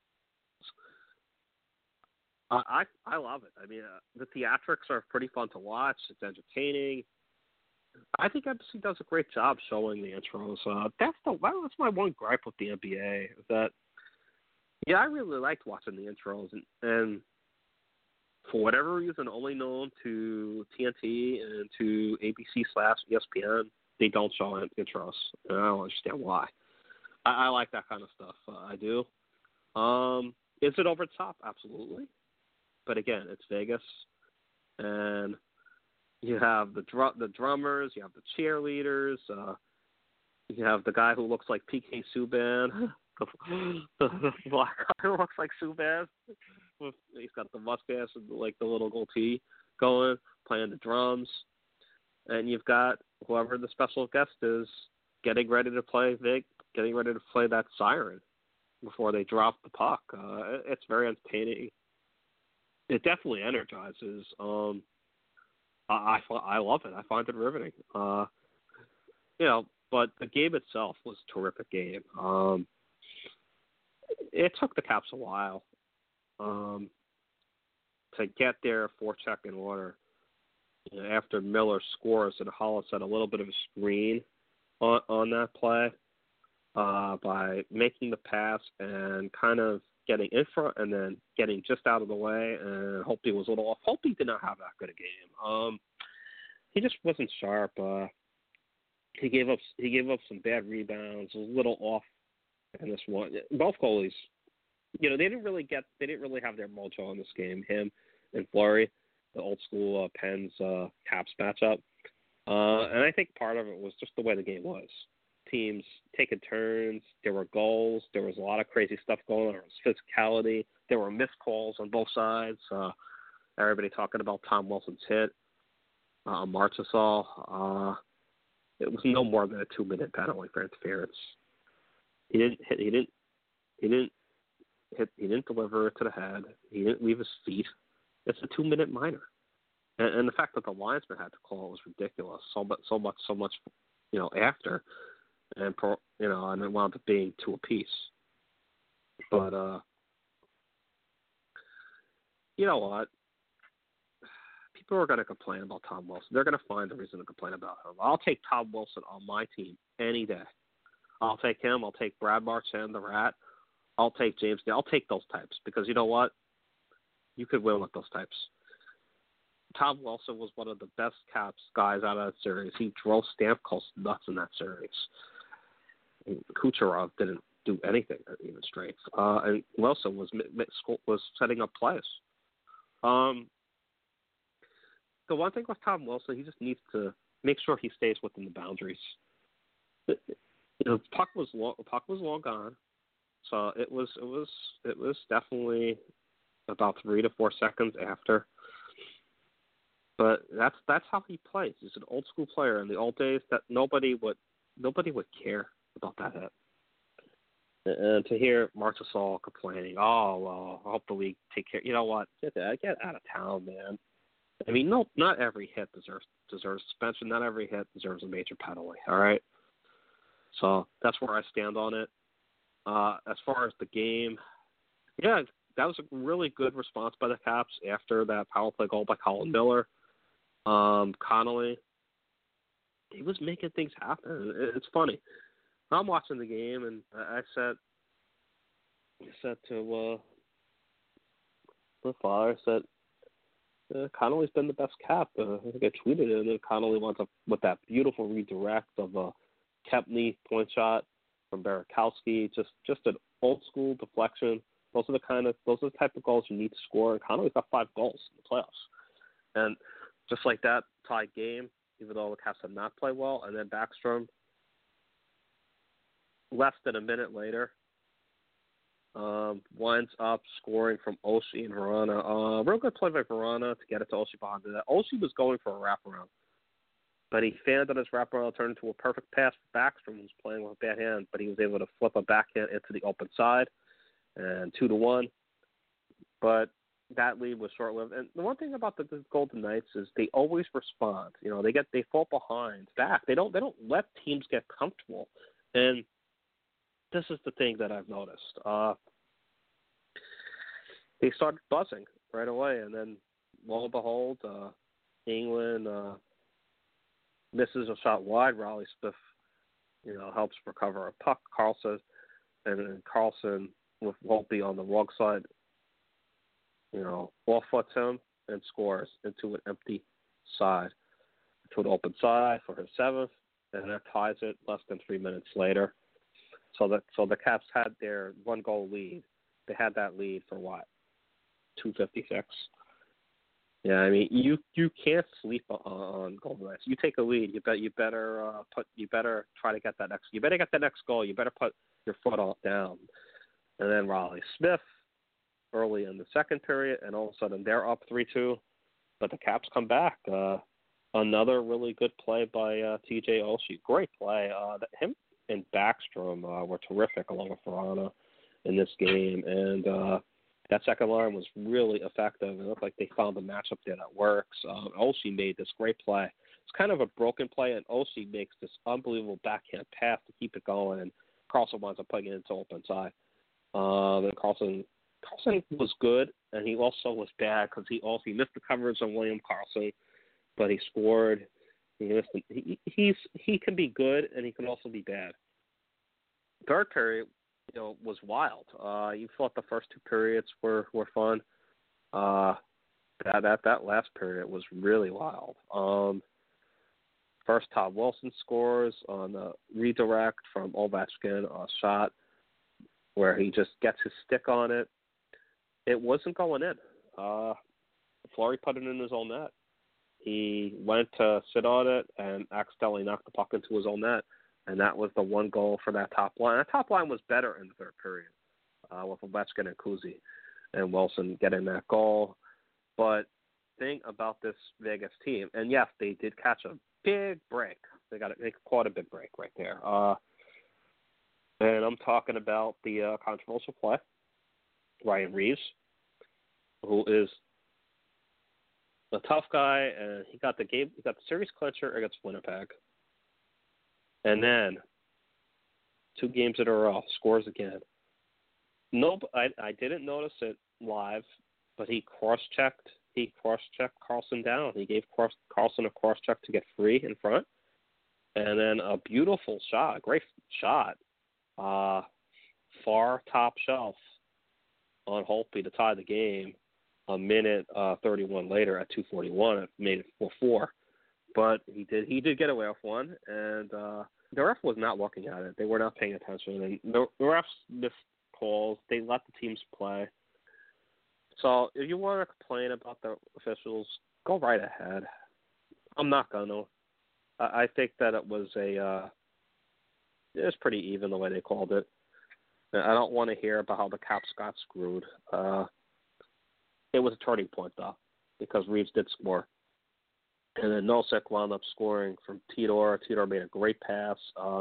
[SPEAKER 2] I love it. The theatrics are pretty fun to watch. It's entertaining. I think NBC does a great job showing the intros. That's my one gripe with the NBA is that, I really liked watching the intros, and for whatever reason, only known to TNT and to ABC/ESPN, they don't show intros, and I don't understand why. I like that kind of stuff. I do. Is it over the top? Absolutely. But again, it's Vegas, and you have the drummers, you have the cheerleaders, you have the guy who looks like PK Subban, the black guy who looks like Subban. He's got the mustache and the little goatee going, playing the drums, and you've got whoever the special guest is getting ready to play that siren before they drop the puck. It's very entertaining. It definitely energizes. I love it. I find it riveting. But the game itself was a terrific game. It took the Caps a while to get their forecheck in order. After Miller scores, and Hollis had a little bit of a screen on that play by making the pass and kind of getting in front and then getting just out of the way, and Holtby was a little off. Holtby did not have that good a game. He just wasn't sharp. He gave up some bad rebounds, a little off in this one. Both goalies, they didn't really have their mojo in this game. Him and Fleury, the old school Pens Caps matchup. And I think part of it was just the way the game was. Teams taking turns. There were goals. There was a lot of crazy stuff going on. There was physicality. There were missed calls on both sides. Everybody talking about Tom Wilson's hit on Marchessault. It was no more than a 2-minute penalty for interference. He didn't deliver it to the head. He didn't leave his feet. It's a 2-minute minor. And the fact that the linesman had to call it was ridiculous. So much, after. And it wound up being 2 apiece. But you know what? People are going to complain about Tom Wilson. They're going to find a reason to complain about him. I'll take Tom Wilson on my team any day. I'll take him. I'll take Brad Marchand, the Rat. I'll take James Day. I'll take those types because you know what? You could win with those types. Tom Wilson was one of the best Caps guys out of that series. He drove Stamkos nuts in that series. Kucherov didn't do anything even straight. And Wilson was setting up plays. The one thing with Tom Wilson, he just needs to make sure he stays within the boundaries. The puck was long gone, so it was definitely about 3 to 4 seconds after. But that's how he plays. He's an old school player. In the old days, that nobody would care about that hit. And to hear Marchessault complaining, oh well, I hope the league take care. You know what? Get out of town, man. I mean, no, not every hit deserves suspension. Not every hit deserves a major penalty. All right. So that's where I stand on it. As far as the game, yeah, that was a really good response by the Caps after that power play goal by Colin Miller. Connolly, he was making things happen. It's funny. I'm watching the game, and I said to the father, I said, Connolly's been the best Cap. I think I tweeted it, and then Connolly went up with that beautiful redirect of a Kempny point shot from Barakowski, just an old school deflection. Those are the type of goals you need to score. And Connolly's got 5 goals in the playoffs, and just like that tied game, even though the Caps have not played well, and then Backstrom, less than a minute later, winds up scoring from Oshie and Verona. Real good play by Verona to get it to Oshie behind that. Oshie was going for a wraparound, but he fanned on his wraparound, turned into a perfect pass for Backstrom, who was playing with a bad hand, but he was able to flip a backhand into the open side, and 2-1. But that lead was short-lived. And the one thing about the Golden Knights is they always respond. You know, they fall behind back. They don't let teams get comfortable. And this is the thing that I've noticed. They started buzzing right away, and then lo and behold, England misses a shot wide. Raleigh Smith, helps recover a puck. Carlson with Volpe on the wrong side, ball foots him and scores into an empty side, to an open side for his 7th, and that ties it less than 3 minutes later. So the Caps had their 1-goal lead. They had that lead for what? 2:56. Yeah, I mean you can't sleep on Golden Knights. You take a lead, you better try to get that next. You better get the next goal. You better put your foot down. And then Raleigh Smith early in the second period, and all of a sudden they're up 3-2. But the Caps come back. Another really good play by T.J. Oshie. Great play. Him and Backstrom were terrific along with Verona in this game. And that second line was really effective. It looked like they found a matchup there that works. Oshie made this great play. It's kind of a broken play, and Oshie makes this unbelievable backhand pass to keep it going, and Carlson winds up putting it into open side. And Carlson was good, and he also was bad because he missed the coverage on William Carlson, but he scored. He can be good, and he can also be bad. Third period, was wild. You thought the first 2 periods were fun. That last period was really wild. First, Tom Wilson scores on a redirect from Ovechkin, a shot where he just gets his stick on it. It wasn't going in. Fleury put it in his own net. He went to sit on it and accidentally knocked the puck into his own net, and that was the 1 goal for that top line. That top line was better in the third period with Ovechkin and Kuzi and Wilson getting that goal. But thing about this Vegas team, and yes, they did catch a big break. They caught a big break right there. And I'm talking about the controversial play, Ryan Reeves, who is a tough guy, and he got the series clincher against Winnipeg. And then 2 games in a row, scores again. No, I didn't notice it live, but he cross-checked Carlson down. He gave Carlson a cross-check to get free in front. And then a beautiful shot, a great shot, far top shelf on Holtby to tie the game. a minute 31 later at 2:41. It made it 4-4. But he did get away with one, and the ref was not looking at it. They were not paying attention, and the refs missed calls. They let the teams play. So if you want to complain about the officials, go right ahead. I'm not going to. I think that it was it was pretty even the way they called it. I don't want to hear about how the Caps got screwed. It was a turning point, though, because Reeves did score. And then Nosek wound up scoring from Tidor. Tidor made a great pass.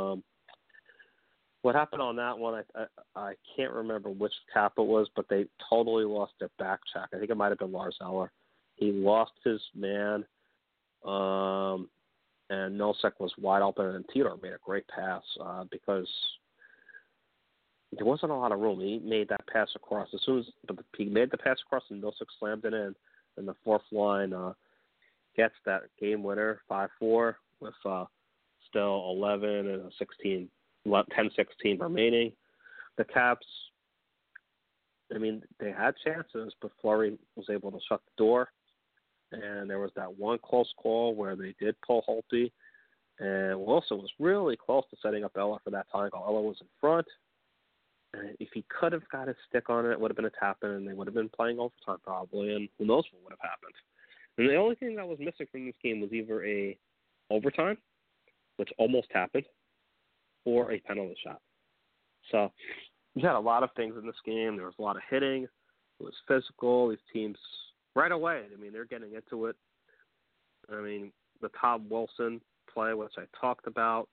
[SPEAKER 2] What happened on that one, I can't remember which Cap it was, but they totally lost their back check. I think it might have been Lars Eller. He lost his man, and Nosek was wide open, and Tidor made a great pass because there wasn't a lot of room. He made that pass across. He made the pass across, and Nosek slammed it in, and the fourth line gets that game winner, 5-4, with still 11 and 10-16 remaining. The Caps, I mean, they had chances, but Fleury was able to shut the door. And there was that one close call where they did pull Holtby, and Wilson was really close to setting up Ella for that time. Ella was in front. And if he could have got his stick on it, it would have been a tap-in, and they would have been playing overtime probably, and who knows what would have happened. And the only thing that was missing from this game was either a overtime, which almost happened, or a penalty shot. So we had a lot of things in this game. There was a lot of hitting. It was physical. These teams, right away, I mean, they're getting into it. I mean, the Tom Wilson play, which I talked about,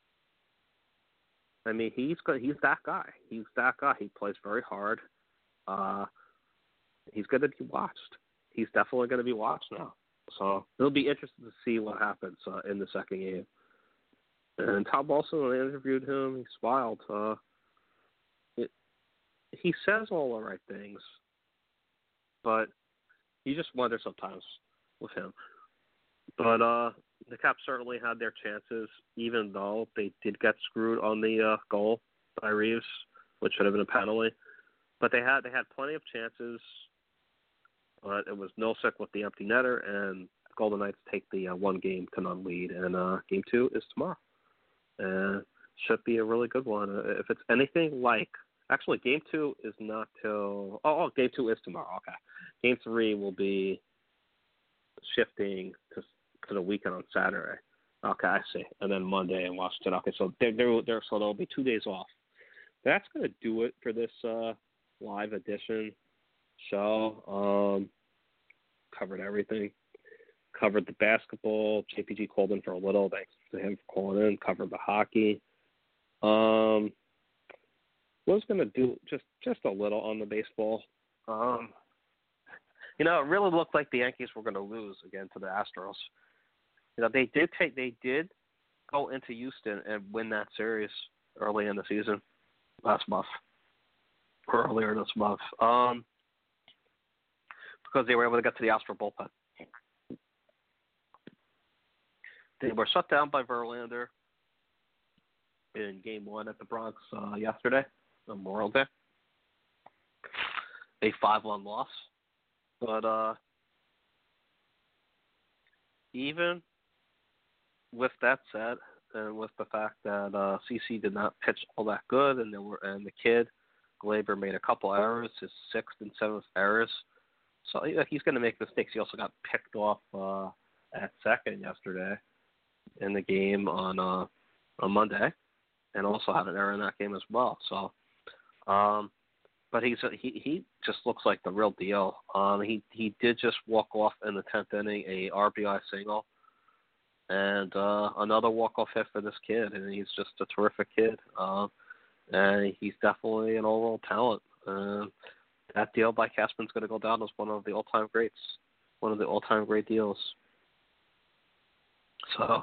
[SPEAKER 2] I mean, he's that guy. He's that guy. He plays very hard. He's going to be watched. He's definitely going to be watched now. So it'll be interesting to see what happens in the second game. And Tom Wilson, when they interviewed him, he smiled. He says all the right things, but you just wonder sometimes with him. But the Caps certainly had their chances, even though they did get screwed on the goal by Reeves, which should have been a penalty. But they had plenty of chances. But it was Nosek with the empty netter, and the Golden Knights take the 1-0 lead. And Game 2 is tomorrow. And should be a really good one. If it's anything like, actually, Game 2 is not till. Game 2 is tomorrow. Okay, Game 3 will be shifting to the weekend on Saturday. Okay, I see. And then Monday in Washington. Okay, so so there'll be 2 days off. That's going to do it for this live edition show. Covered everything. Covered the basketball. JPG called in for a little. Thanks to him for calling in. Covered the hockey. Was going to do just a little on the baseball. It really looked like the Yankees were going to lose again to the Astros. They did go into Houston and win that series early in the season last month, or earlier this month, because they were able to get to the Astro bullpen. They were shut down by Verlander in Game 1 at the Bronx yesterday, Memorial Day. A 5-1 loss. But even with that said, and with the fact that CC did not pitch all that good, and the kid Glaber made a couple errors, his 6th and 7th errors, so he's going to make mistakes. He also got picked off at second yesterday in the game on Monday, and also had an error in that game as well. So, but he just looks like the real deal. He did just walk off in the 10th inning, a RBI single, and another walk-off hit for this kid, and he's just a terrific kid. And he's definitely an overall talent. That deal by Cashman's going to go down as one of the all-time greats, one of the all-time great deals. So,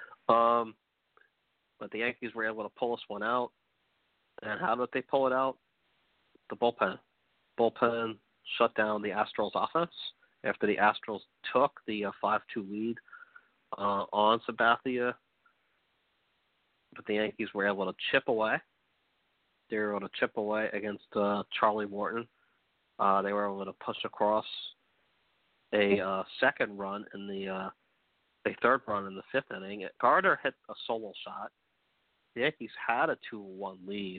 [SPEAKER 2] but the Yankees were able to pull this one out. And how did they pull it out? The bullpen. Bullpen shut down the Astros offense after the Astros took the 5-2 lead on Sabathia. But the Yankees were able to chip away. They were able to chip away against Charlie Morton. They were able to push across a second run in a third run in the fifth inning. Gardner hit a solo shot. The Yankees had a 2-1 lead.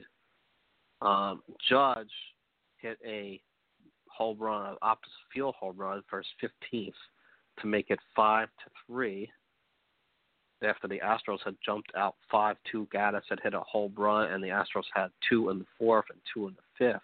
[SPEAKER 2] Judge hit a home run, opposite field home run for his 15th to make it 5-3. After the Astros had jumped out 5-2, Gaddis had hit a home run, and the Astros had 2 in the fourth and 2 in the fifth.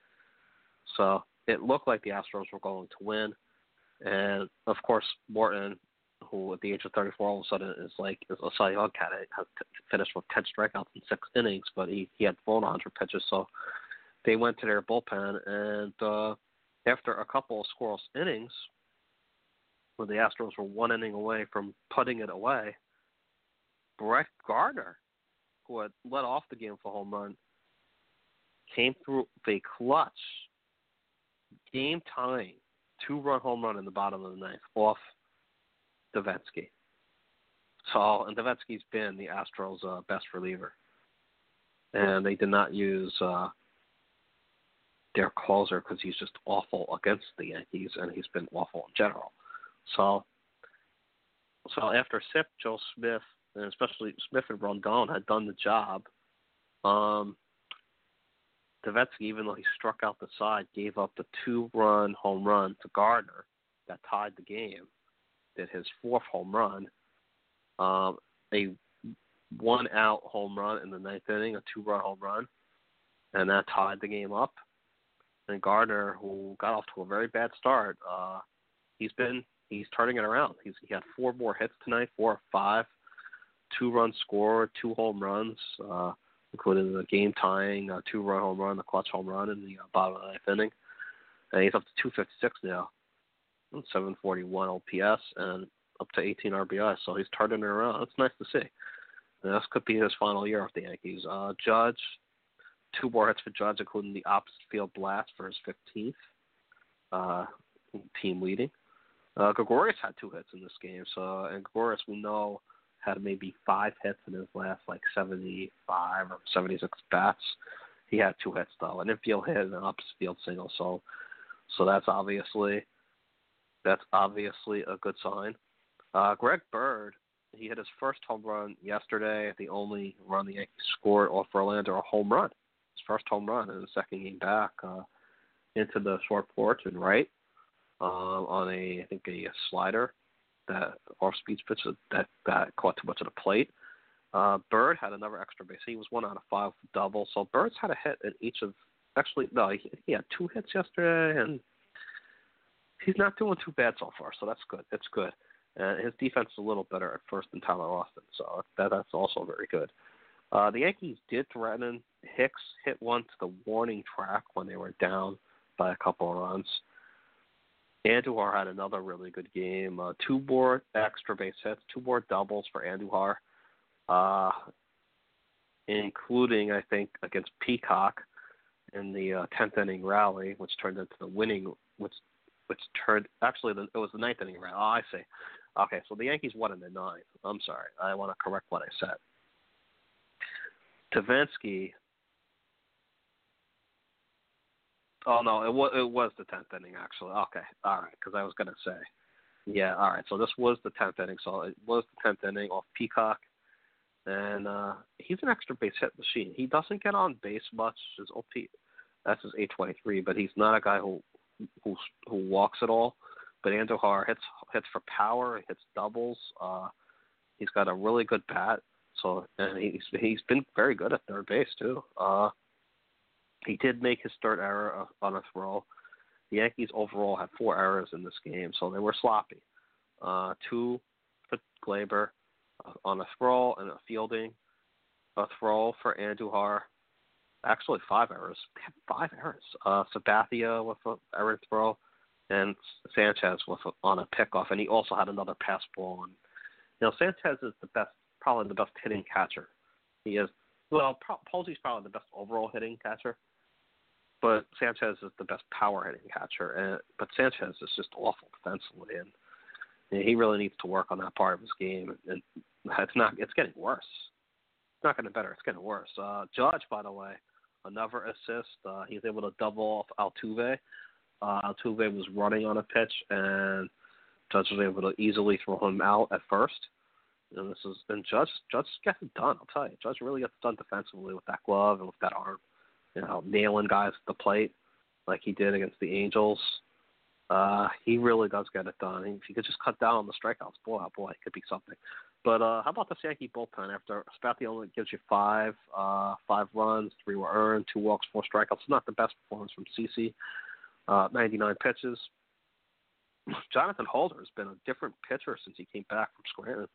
[SPEAKER 2] So it looked like the Astros were going to win. And, of course, Morton, who at the age of 34 all of a sudden is a Cy Young candidate, has finished with 10 strikeouts in 6 innings, but he had thrown 100 pitches. So they went to their bullpen, and after a couple of scoreless innings, when the Astros were 1 inning away from putting it away, Brett Gardner, who had led off the game for a home run, came through a clutch, game-tying 2-run home run in the bottom of the ninth off Devenski. And Devenski's been the Astros' best reliever. And they did not use their closer because he's just awful against the Yankees, and he's been awful in general. So after Sip, Joe Smith, and especially Smith and Rondon had done the job, Devenski, even though he struck out the side, gave up the 2-run home run to Gardner that tied the game, did his 4th home run, a 1-out home run in the 9th inning, a 2-run home run, and that tied the game up. And Gardner, who got off to a very bad start, he's turning it around. He had 4 more hits tonight, 4 or 5, 2-run score, 2 home runs, including the game-tying 2-run home run, the clutch home run in the bottom of the 9th inning. And he's up to 256 now, 741 OPS, and up to 18 RBI. So he's turning it around. It's nice to see. And this could be his final year with the Yankees. Judge, 2 more hits for Judge, including the opposite field blast for his 15th, team leading. Gregorius had 2 hits in this game. And Gregorius, we know, had maybe 5 hits in his last 75 or 76 bats. He had 2 hits though, an infield hit and an opposite field single. So that's obviously a good sign. Greg Bird, he hit his first home run yesterday. The only run the Yankees scored off Verlander, a home run. His first home run in the second game back into the short porch and right on I think a slider. That off-speed pitch that caught too much of the plate. Bird had another extra base. He was 1 out of 5 double. So Bird's had a hit in each of – actually, no, he had 2 hits yesterday, and he's not doing too bad so far. So that's good. It's good. His defense is a little better at first than Tyler Austin. So that's also very good. The Yankees did threaten. Hicks hit one to the warning track when they were down by a couple of runs. Andujar had another really good game. 2 more extra base hits, 2 more doubles for Andujar, including, I think, against Peacock in the 10th inning rally, which turned into the winning, which turned – actually, it was the 9th inning rally. Oh, I see. Okay, so the Yankees won in the 9th. I'm sorry. I want to correct what I said. Devenski – oh, no, it was the 10th inning, actually. Okay, all right, because I was going to say. Yeah, all right, so this was the 10th inning. So it was the 10th inning off Peacock. And he's an extra base hit machine. He doesn't get on base much. His OP, that's his 823, but he's not a guy who walks at all. But Andujar hits for power, hits doubles. He's got a really good bat. And he's been very good at third base, too. He did make his third error on a throw. The Yankees overall had 4 errors in this game, so they were sloppy. 2 for Glaber on a throw and a fielding. A throw for Andujar. Actually, 5 errors. They had 5 errors. Sabathia with an errant throw, and Sanchez on a pickoff. And he also had another pass ball. And, Sanchez is probably the best hitting catcher. He is. Well, Posey's probably the best overall hitting catcher, but Sanchez is the best power hitting catcher. But Sanchez is just awful defensively, and he really needs to work on that part of his game. And it's getting worse. It's not getting better. It's getting worse. Judge, by the way, another assist. He's able to double off Altuve. Altuve was running on a pitch, and Judge was able to easily throw him out at first. And Judge gets it done. I'll tell you, Judge really gets it done defensively with that glove and with that arm. Nailing guys at the plate like he did against the Angels. He really does get it done. If he could just cut down on the strikeouts, boy, oh boy, it could be something. But how about this Yankee bullpen? After Spatio only gives you five runs, 3 were earned, 2 walks, 4 strikeouts. Not the best performance from CC. 99 pitches. Jonathan Holder has been a different pitcher since he came back from Scranton.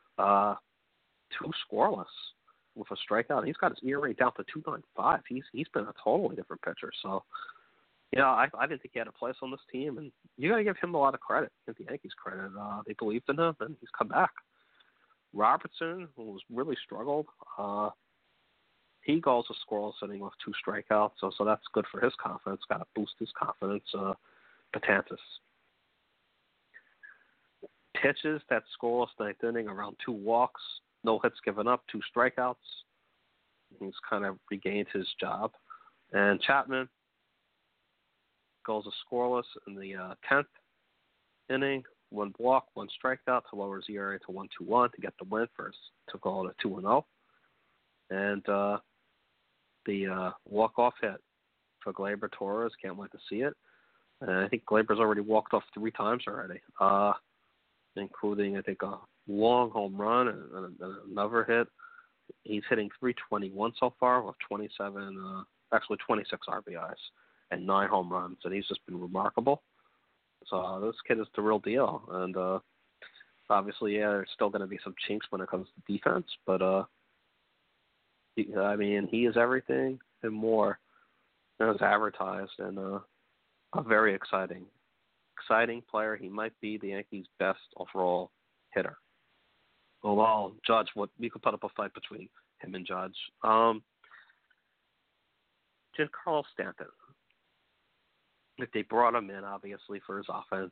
[SPEAKER 2] 2 scoreless with a strikeout. He's got his ERA down to 2.95. He's been a totally different pitcher. So, I didn't think he had a place on this team, and you got to give him a lot of credit. Give the Yankees credit. They believed in him, and he's come back. Robertson, who was really struggled, he goes a scoreless inning with 2 strikeouts, so that's good for his confidence. Got to boost his confidence. Betances pitches that scoreless 9th inning, around 2 walks, no hits given up, 2 strikeouts. He's kind of regained his job. And Chapman goes a scoreless in the 10th inning, 1 walk, 1 strikeout to lower his ERA to 1.21 to get the win first to go to 2-0. And the walk-off hit for Gleyber Torres, can't wait to see it. And I think Gleyber's already walked off 3 times already, including, I think, a long home run and another hit. He's hitting .321 so far with 26 RBIs and 9 home runs, and he's just been remarkable. So this kid is the real deal. And obviously, there's still going to be some chinks when it comes to defense, but he is everything and more as advertised, and a very exciting player. He might be the Yankees' best overall hitter. Well, Judge, we could put up a fight between him and Judge. Giancarlo Stanton. If they brought him in, obviously, for his offense,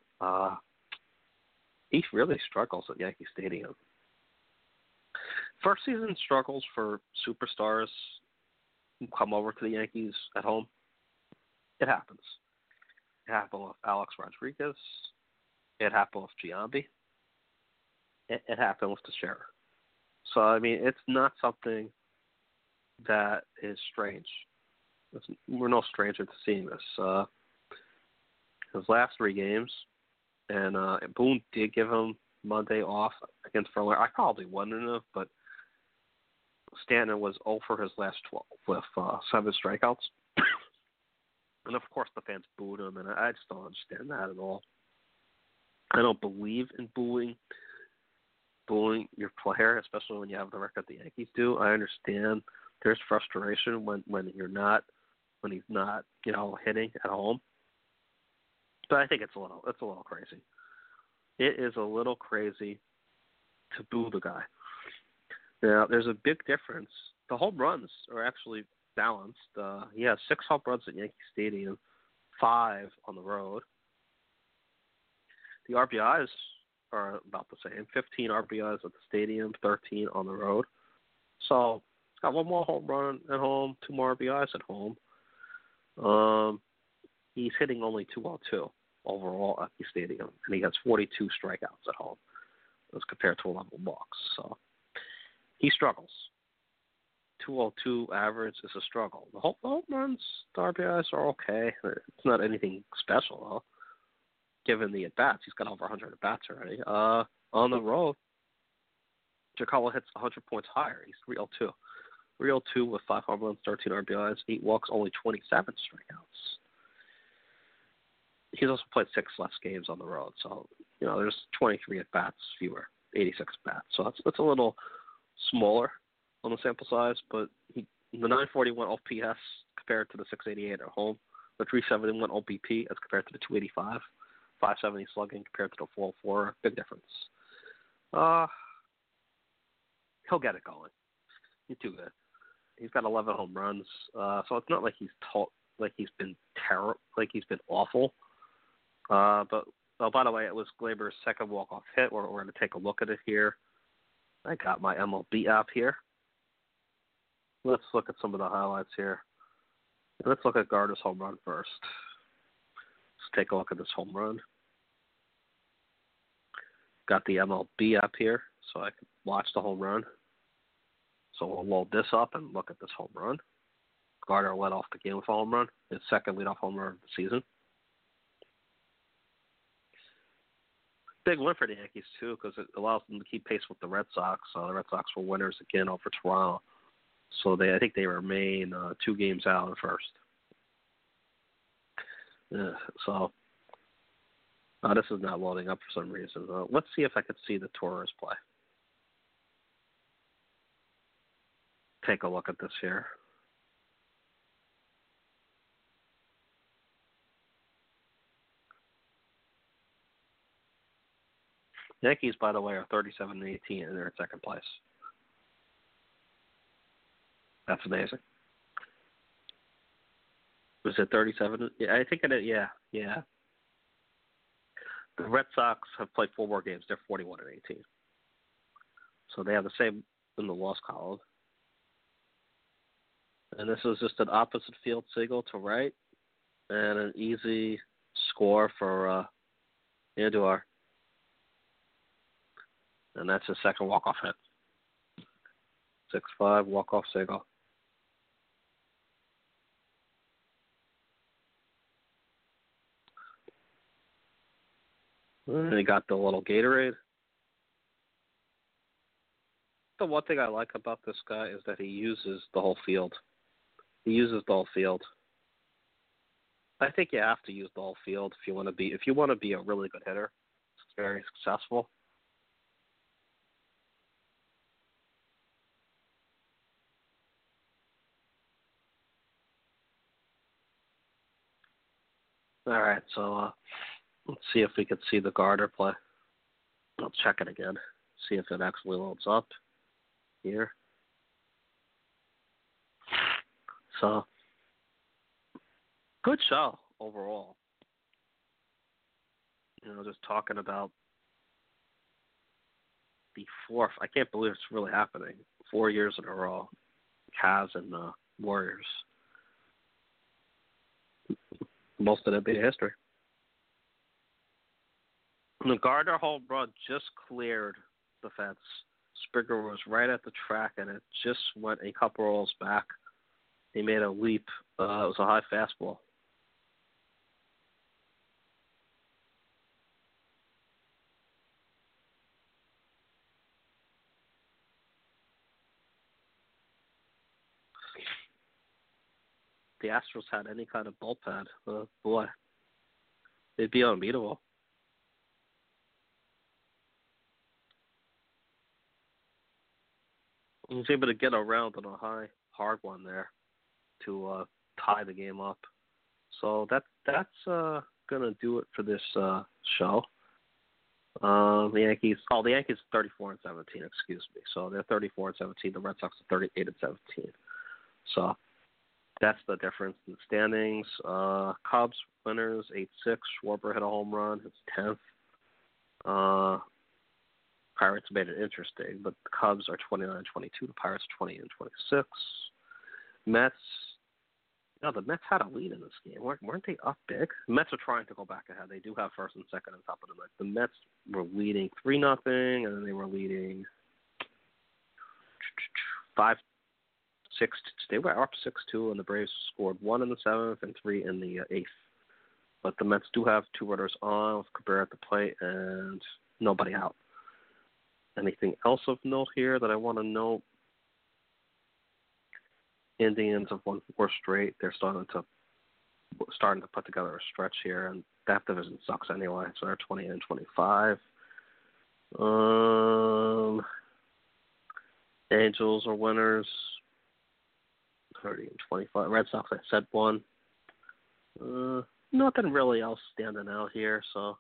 [SPEAKER 2] he really struggles at Yankee Stadium. First season struggles for superstars who come over to the Yankees at home. It happens. It happened with Alex Rodriguez. It happened with Giambi. It happened with Teixeira. So, it's not something that is strange. We're no stranger to seeing this. His last 3 games, and Boone did give him Monday off against Verlander. I probably wouldn't have, but Stanton was 0 for his last 12 with 7 strikeouts. And, of course, the fans booed him, and I just don't understand that at all. I don't believe in booing your player, especially when you have the record the Yankees do. I understand there's frustration when he's not, hitting at home. But I think it's a little crazy. It is a little crazy to boo the guy. Now, there's a big difference. The home runs are actually balanced. He has 6 home runs at Yankee Stadium, 5 on the road. The RBIs are about the same. 15 RBIs at the stadium, 13 on the road. So he's got 1 more home run at home, 2 more RBIs at home. He's hitting only .202 overall at the stadium, and he has 42 strikeouts at home as compared to 11 walks. So he struggles. .202 average is a struggle. The home runs, the RBIs are okay. It's not anything special, though. Given the at-bats, he's got over 100 at-bats already. On the road, Giancarlo hits 100 points higher. He's .302. .302 with 5 home runs, 13 RBIs, 8 walks, only 27 strikeouts. He's also played 6 less games on the road, so there's 23 at-bats fewer, 86 at-bats. So that's a little smaller on the sample size, but the 941 OPS compared to the 688 at home, the 371 OBP as compared to the 285, 570 slugging compared to the 404, big difference. He'll get it going. He's too good. He's got 11 home runs, so it's not like he's been terrible, like he's been awful. But by the way, it was Gleyber's second walk-off hit. We're going to take a look at it here. I got my MLB app here. Let's look at some of the highlights here. Let's look at Garner's home run first. take a look at this home run. Got the MLB app here, so I can watch the home run. So we'll load this up and look at this home run. Gardner led off the game with a home run, his second leadoff home run of the season. Big win for the Yankees, too, because it allows them to keep pace with the Red Sox. The Red Sox were winners again over Toronto. So I think they remain 2 games out in first. This is not loading up for some reason. Let's see if I could see the Torres play. Take a look at this here. Yankees, by the way, are 37-18, and they're in second place. That's amazing. Was it 37? Yeah, I think it is. Yeah. The Red Sox have played 4 more games. They're 41-18. So they have the same in the loss column. And this is just an opposite field single to right, and an easy score for Andujar. And that's his second walk-off hit. 6-5, walk-off single. And he got the little Gatorade. The one thing I like about this guy is that he uses the whole field. I think you have to use the whole field if you want to be a really good hitter. It's very successful. All right, so let's see if we can see the Gardner play. I'll check it again, see if it actually loads up here. So, good show overall. Just talking about the 4th. I can't believe it's really happening. 4 years in a row, Cavs and Warriors. Most of NBA history. The Gardner home run just cleared the fence. Springer was right at the track, and it just went a couple rolls back. He made a leap. It was a high fastball. The Astros had any kind of bullpen, boy, they'd be unbeatable. He was able to get around on a high, hard one there to tie the game up. So that's gonna do it for this show. The Yankees 34-17. Excuse me. So they're 34-17. The Red Sox are 38-17. So that's the difference in the standings. Cubs winners 8-6. Schwarber hit a home run. It's 10th. Pirates made it interesting, but the Cubs are 29-22. The Pirates are 20-26. Mets. No, the Mets had a lead in this game. Weren't they up big? The Mets are trying to go back ahead. They do have first and second on top of the Mets. The Mets were leading 3-0, and then they were leading 5-6. They were up 6-2, and the Braves scored 1 in the 7th and 3 in the 8th. But the Mets do have 2 runners on with Cabrera at the plate and nobody out. Anything else of note here that I want to note? Indians have won 4 straight. They're starting to put together a stretch here, and that division sucks anyway. So they're 20-25. Angels are winners, 30-25. Red Sox, I said, won. Nothing really else standing out here. So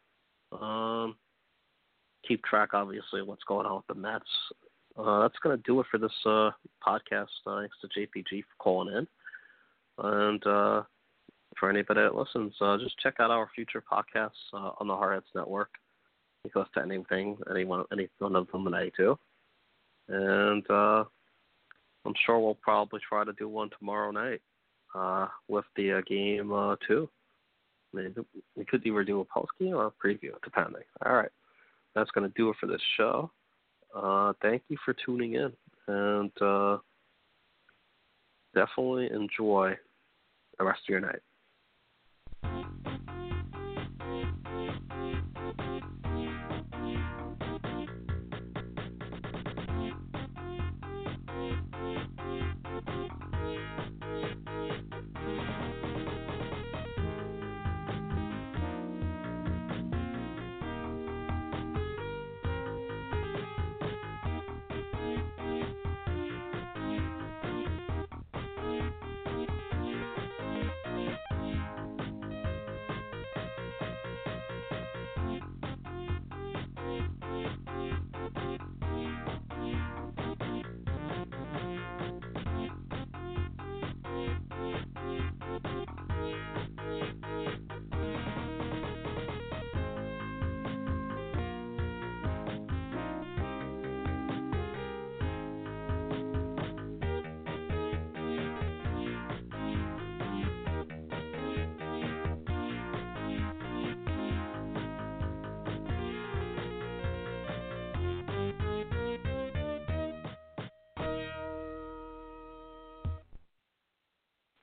[SPEAKER 2] keep track, obviously, of what's going on with the Mets. That's going to do it for this podcast. Thanks to JPG for calling in. And for anybody that listens, just check out our future podcasts on the Hardheads Network. You can listen to any one of them that I do. And I'm sure we'll probably try to do one tomorrow night with the game 2. Maybe we could either do a post game or a preview, depending. All right. That's going to do it for this show. Thank you for tuning in. And definitely enjoy the rest of your night.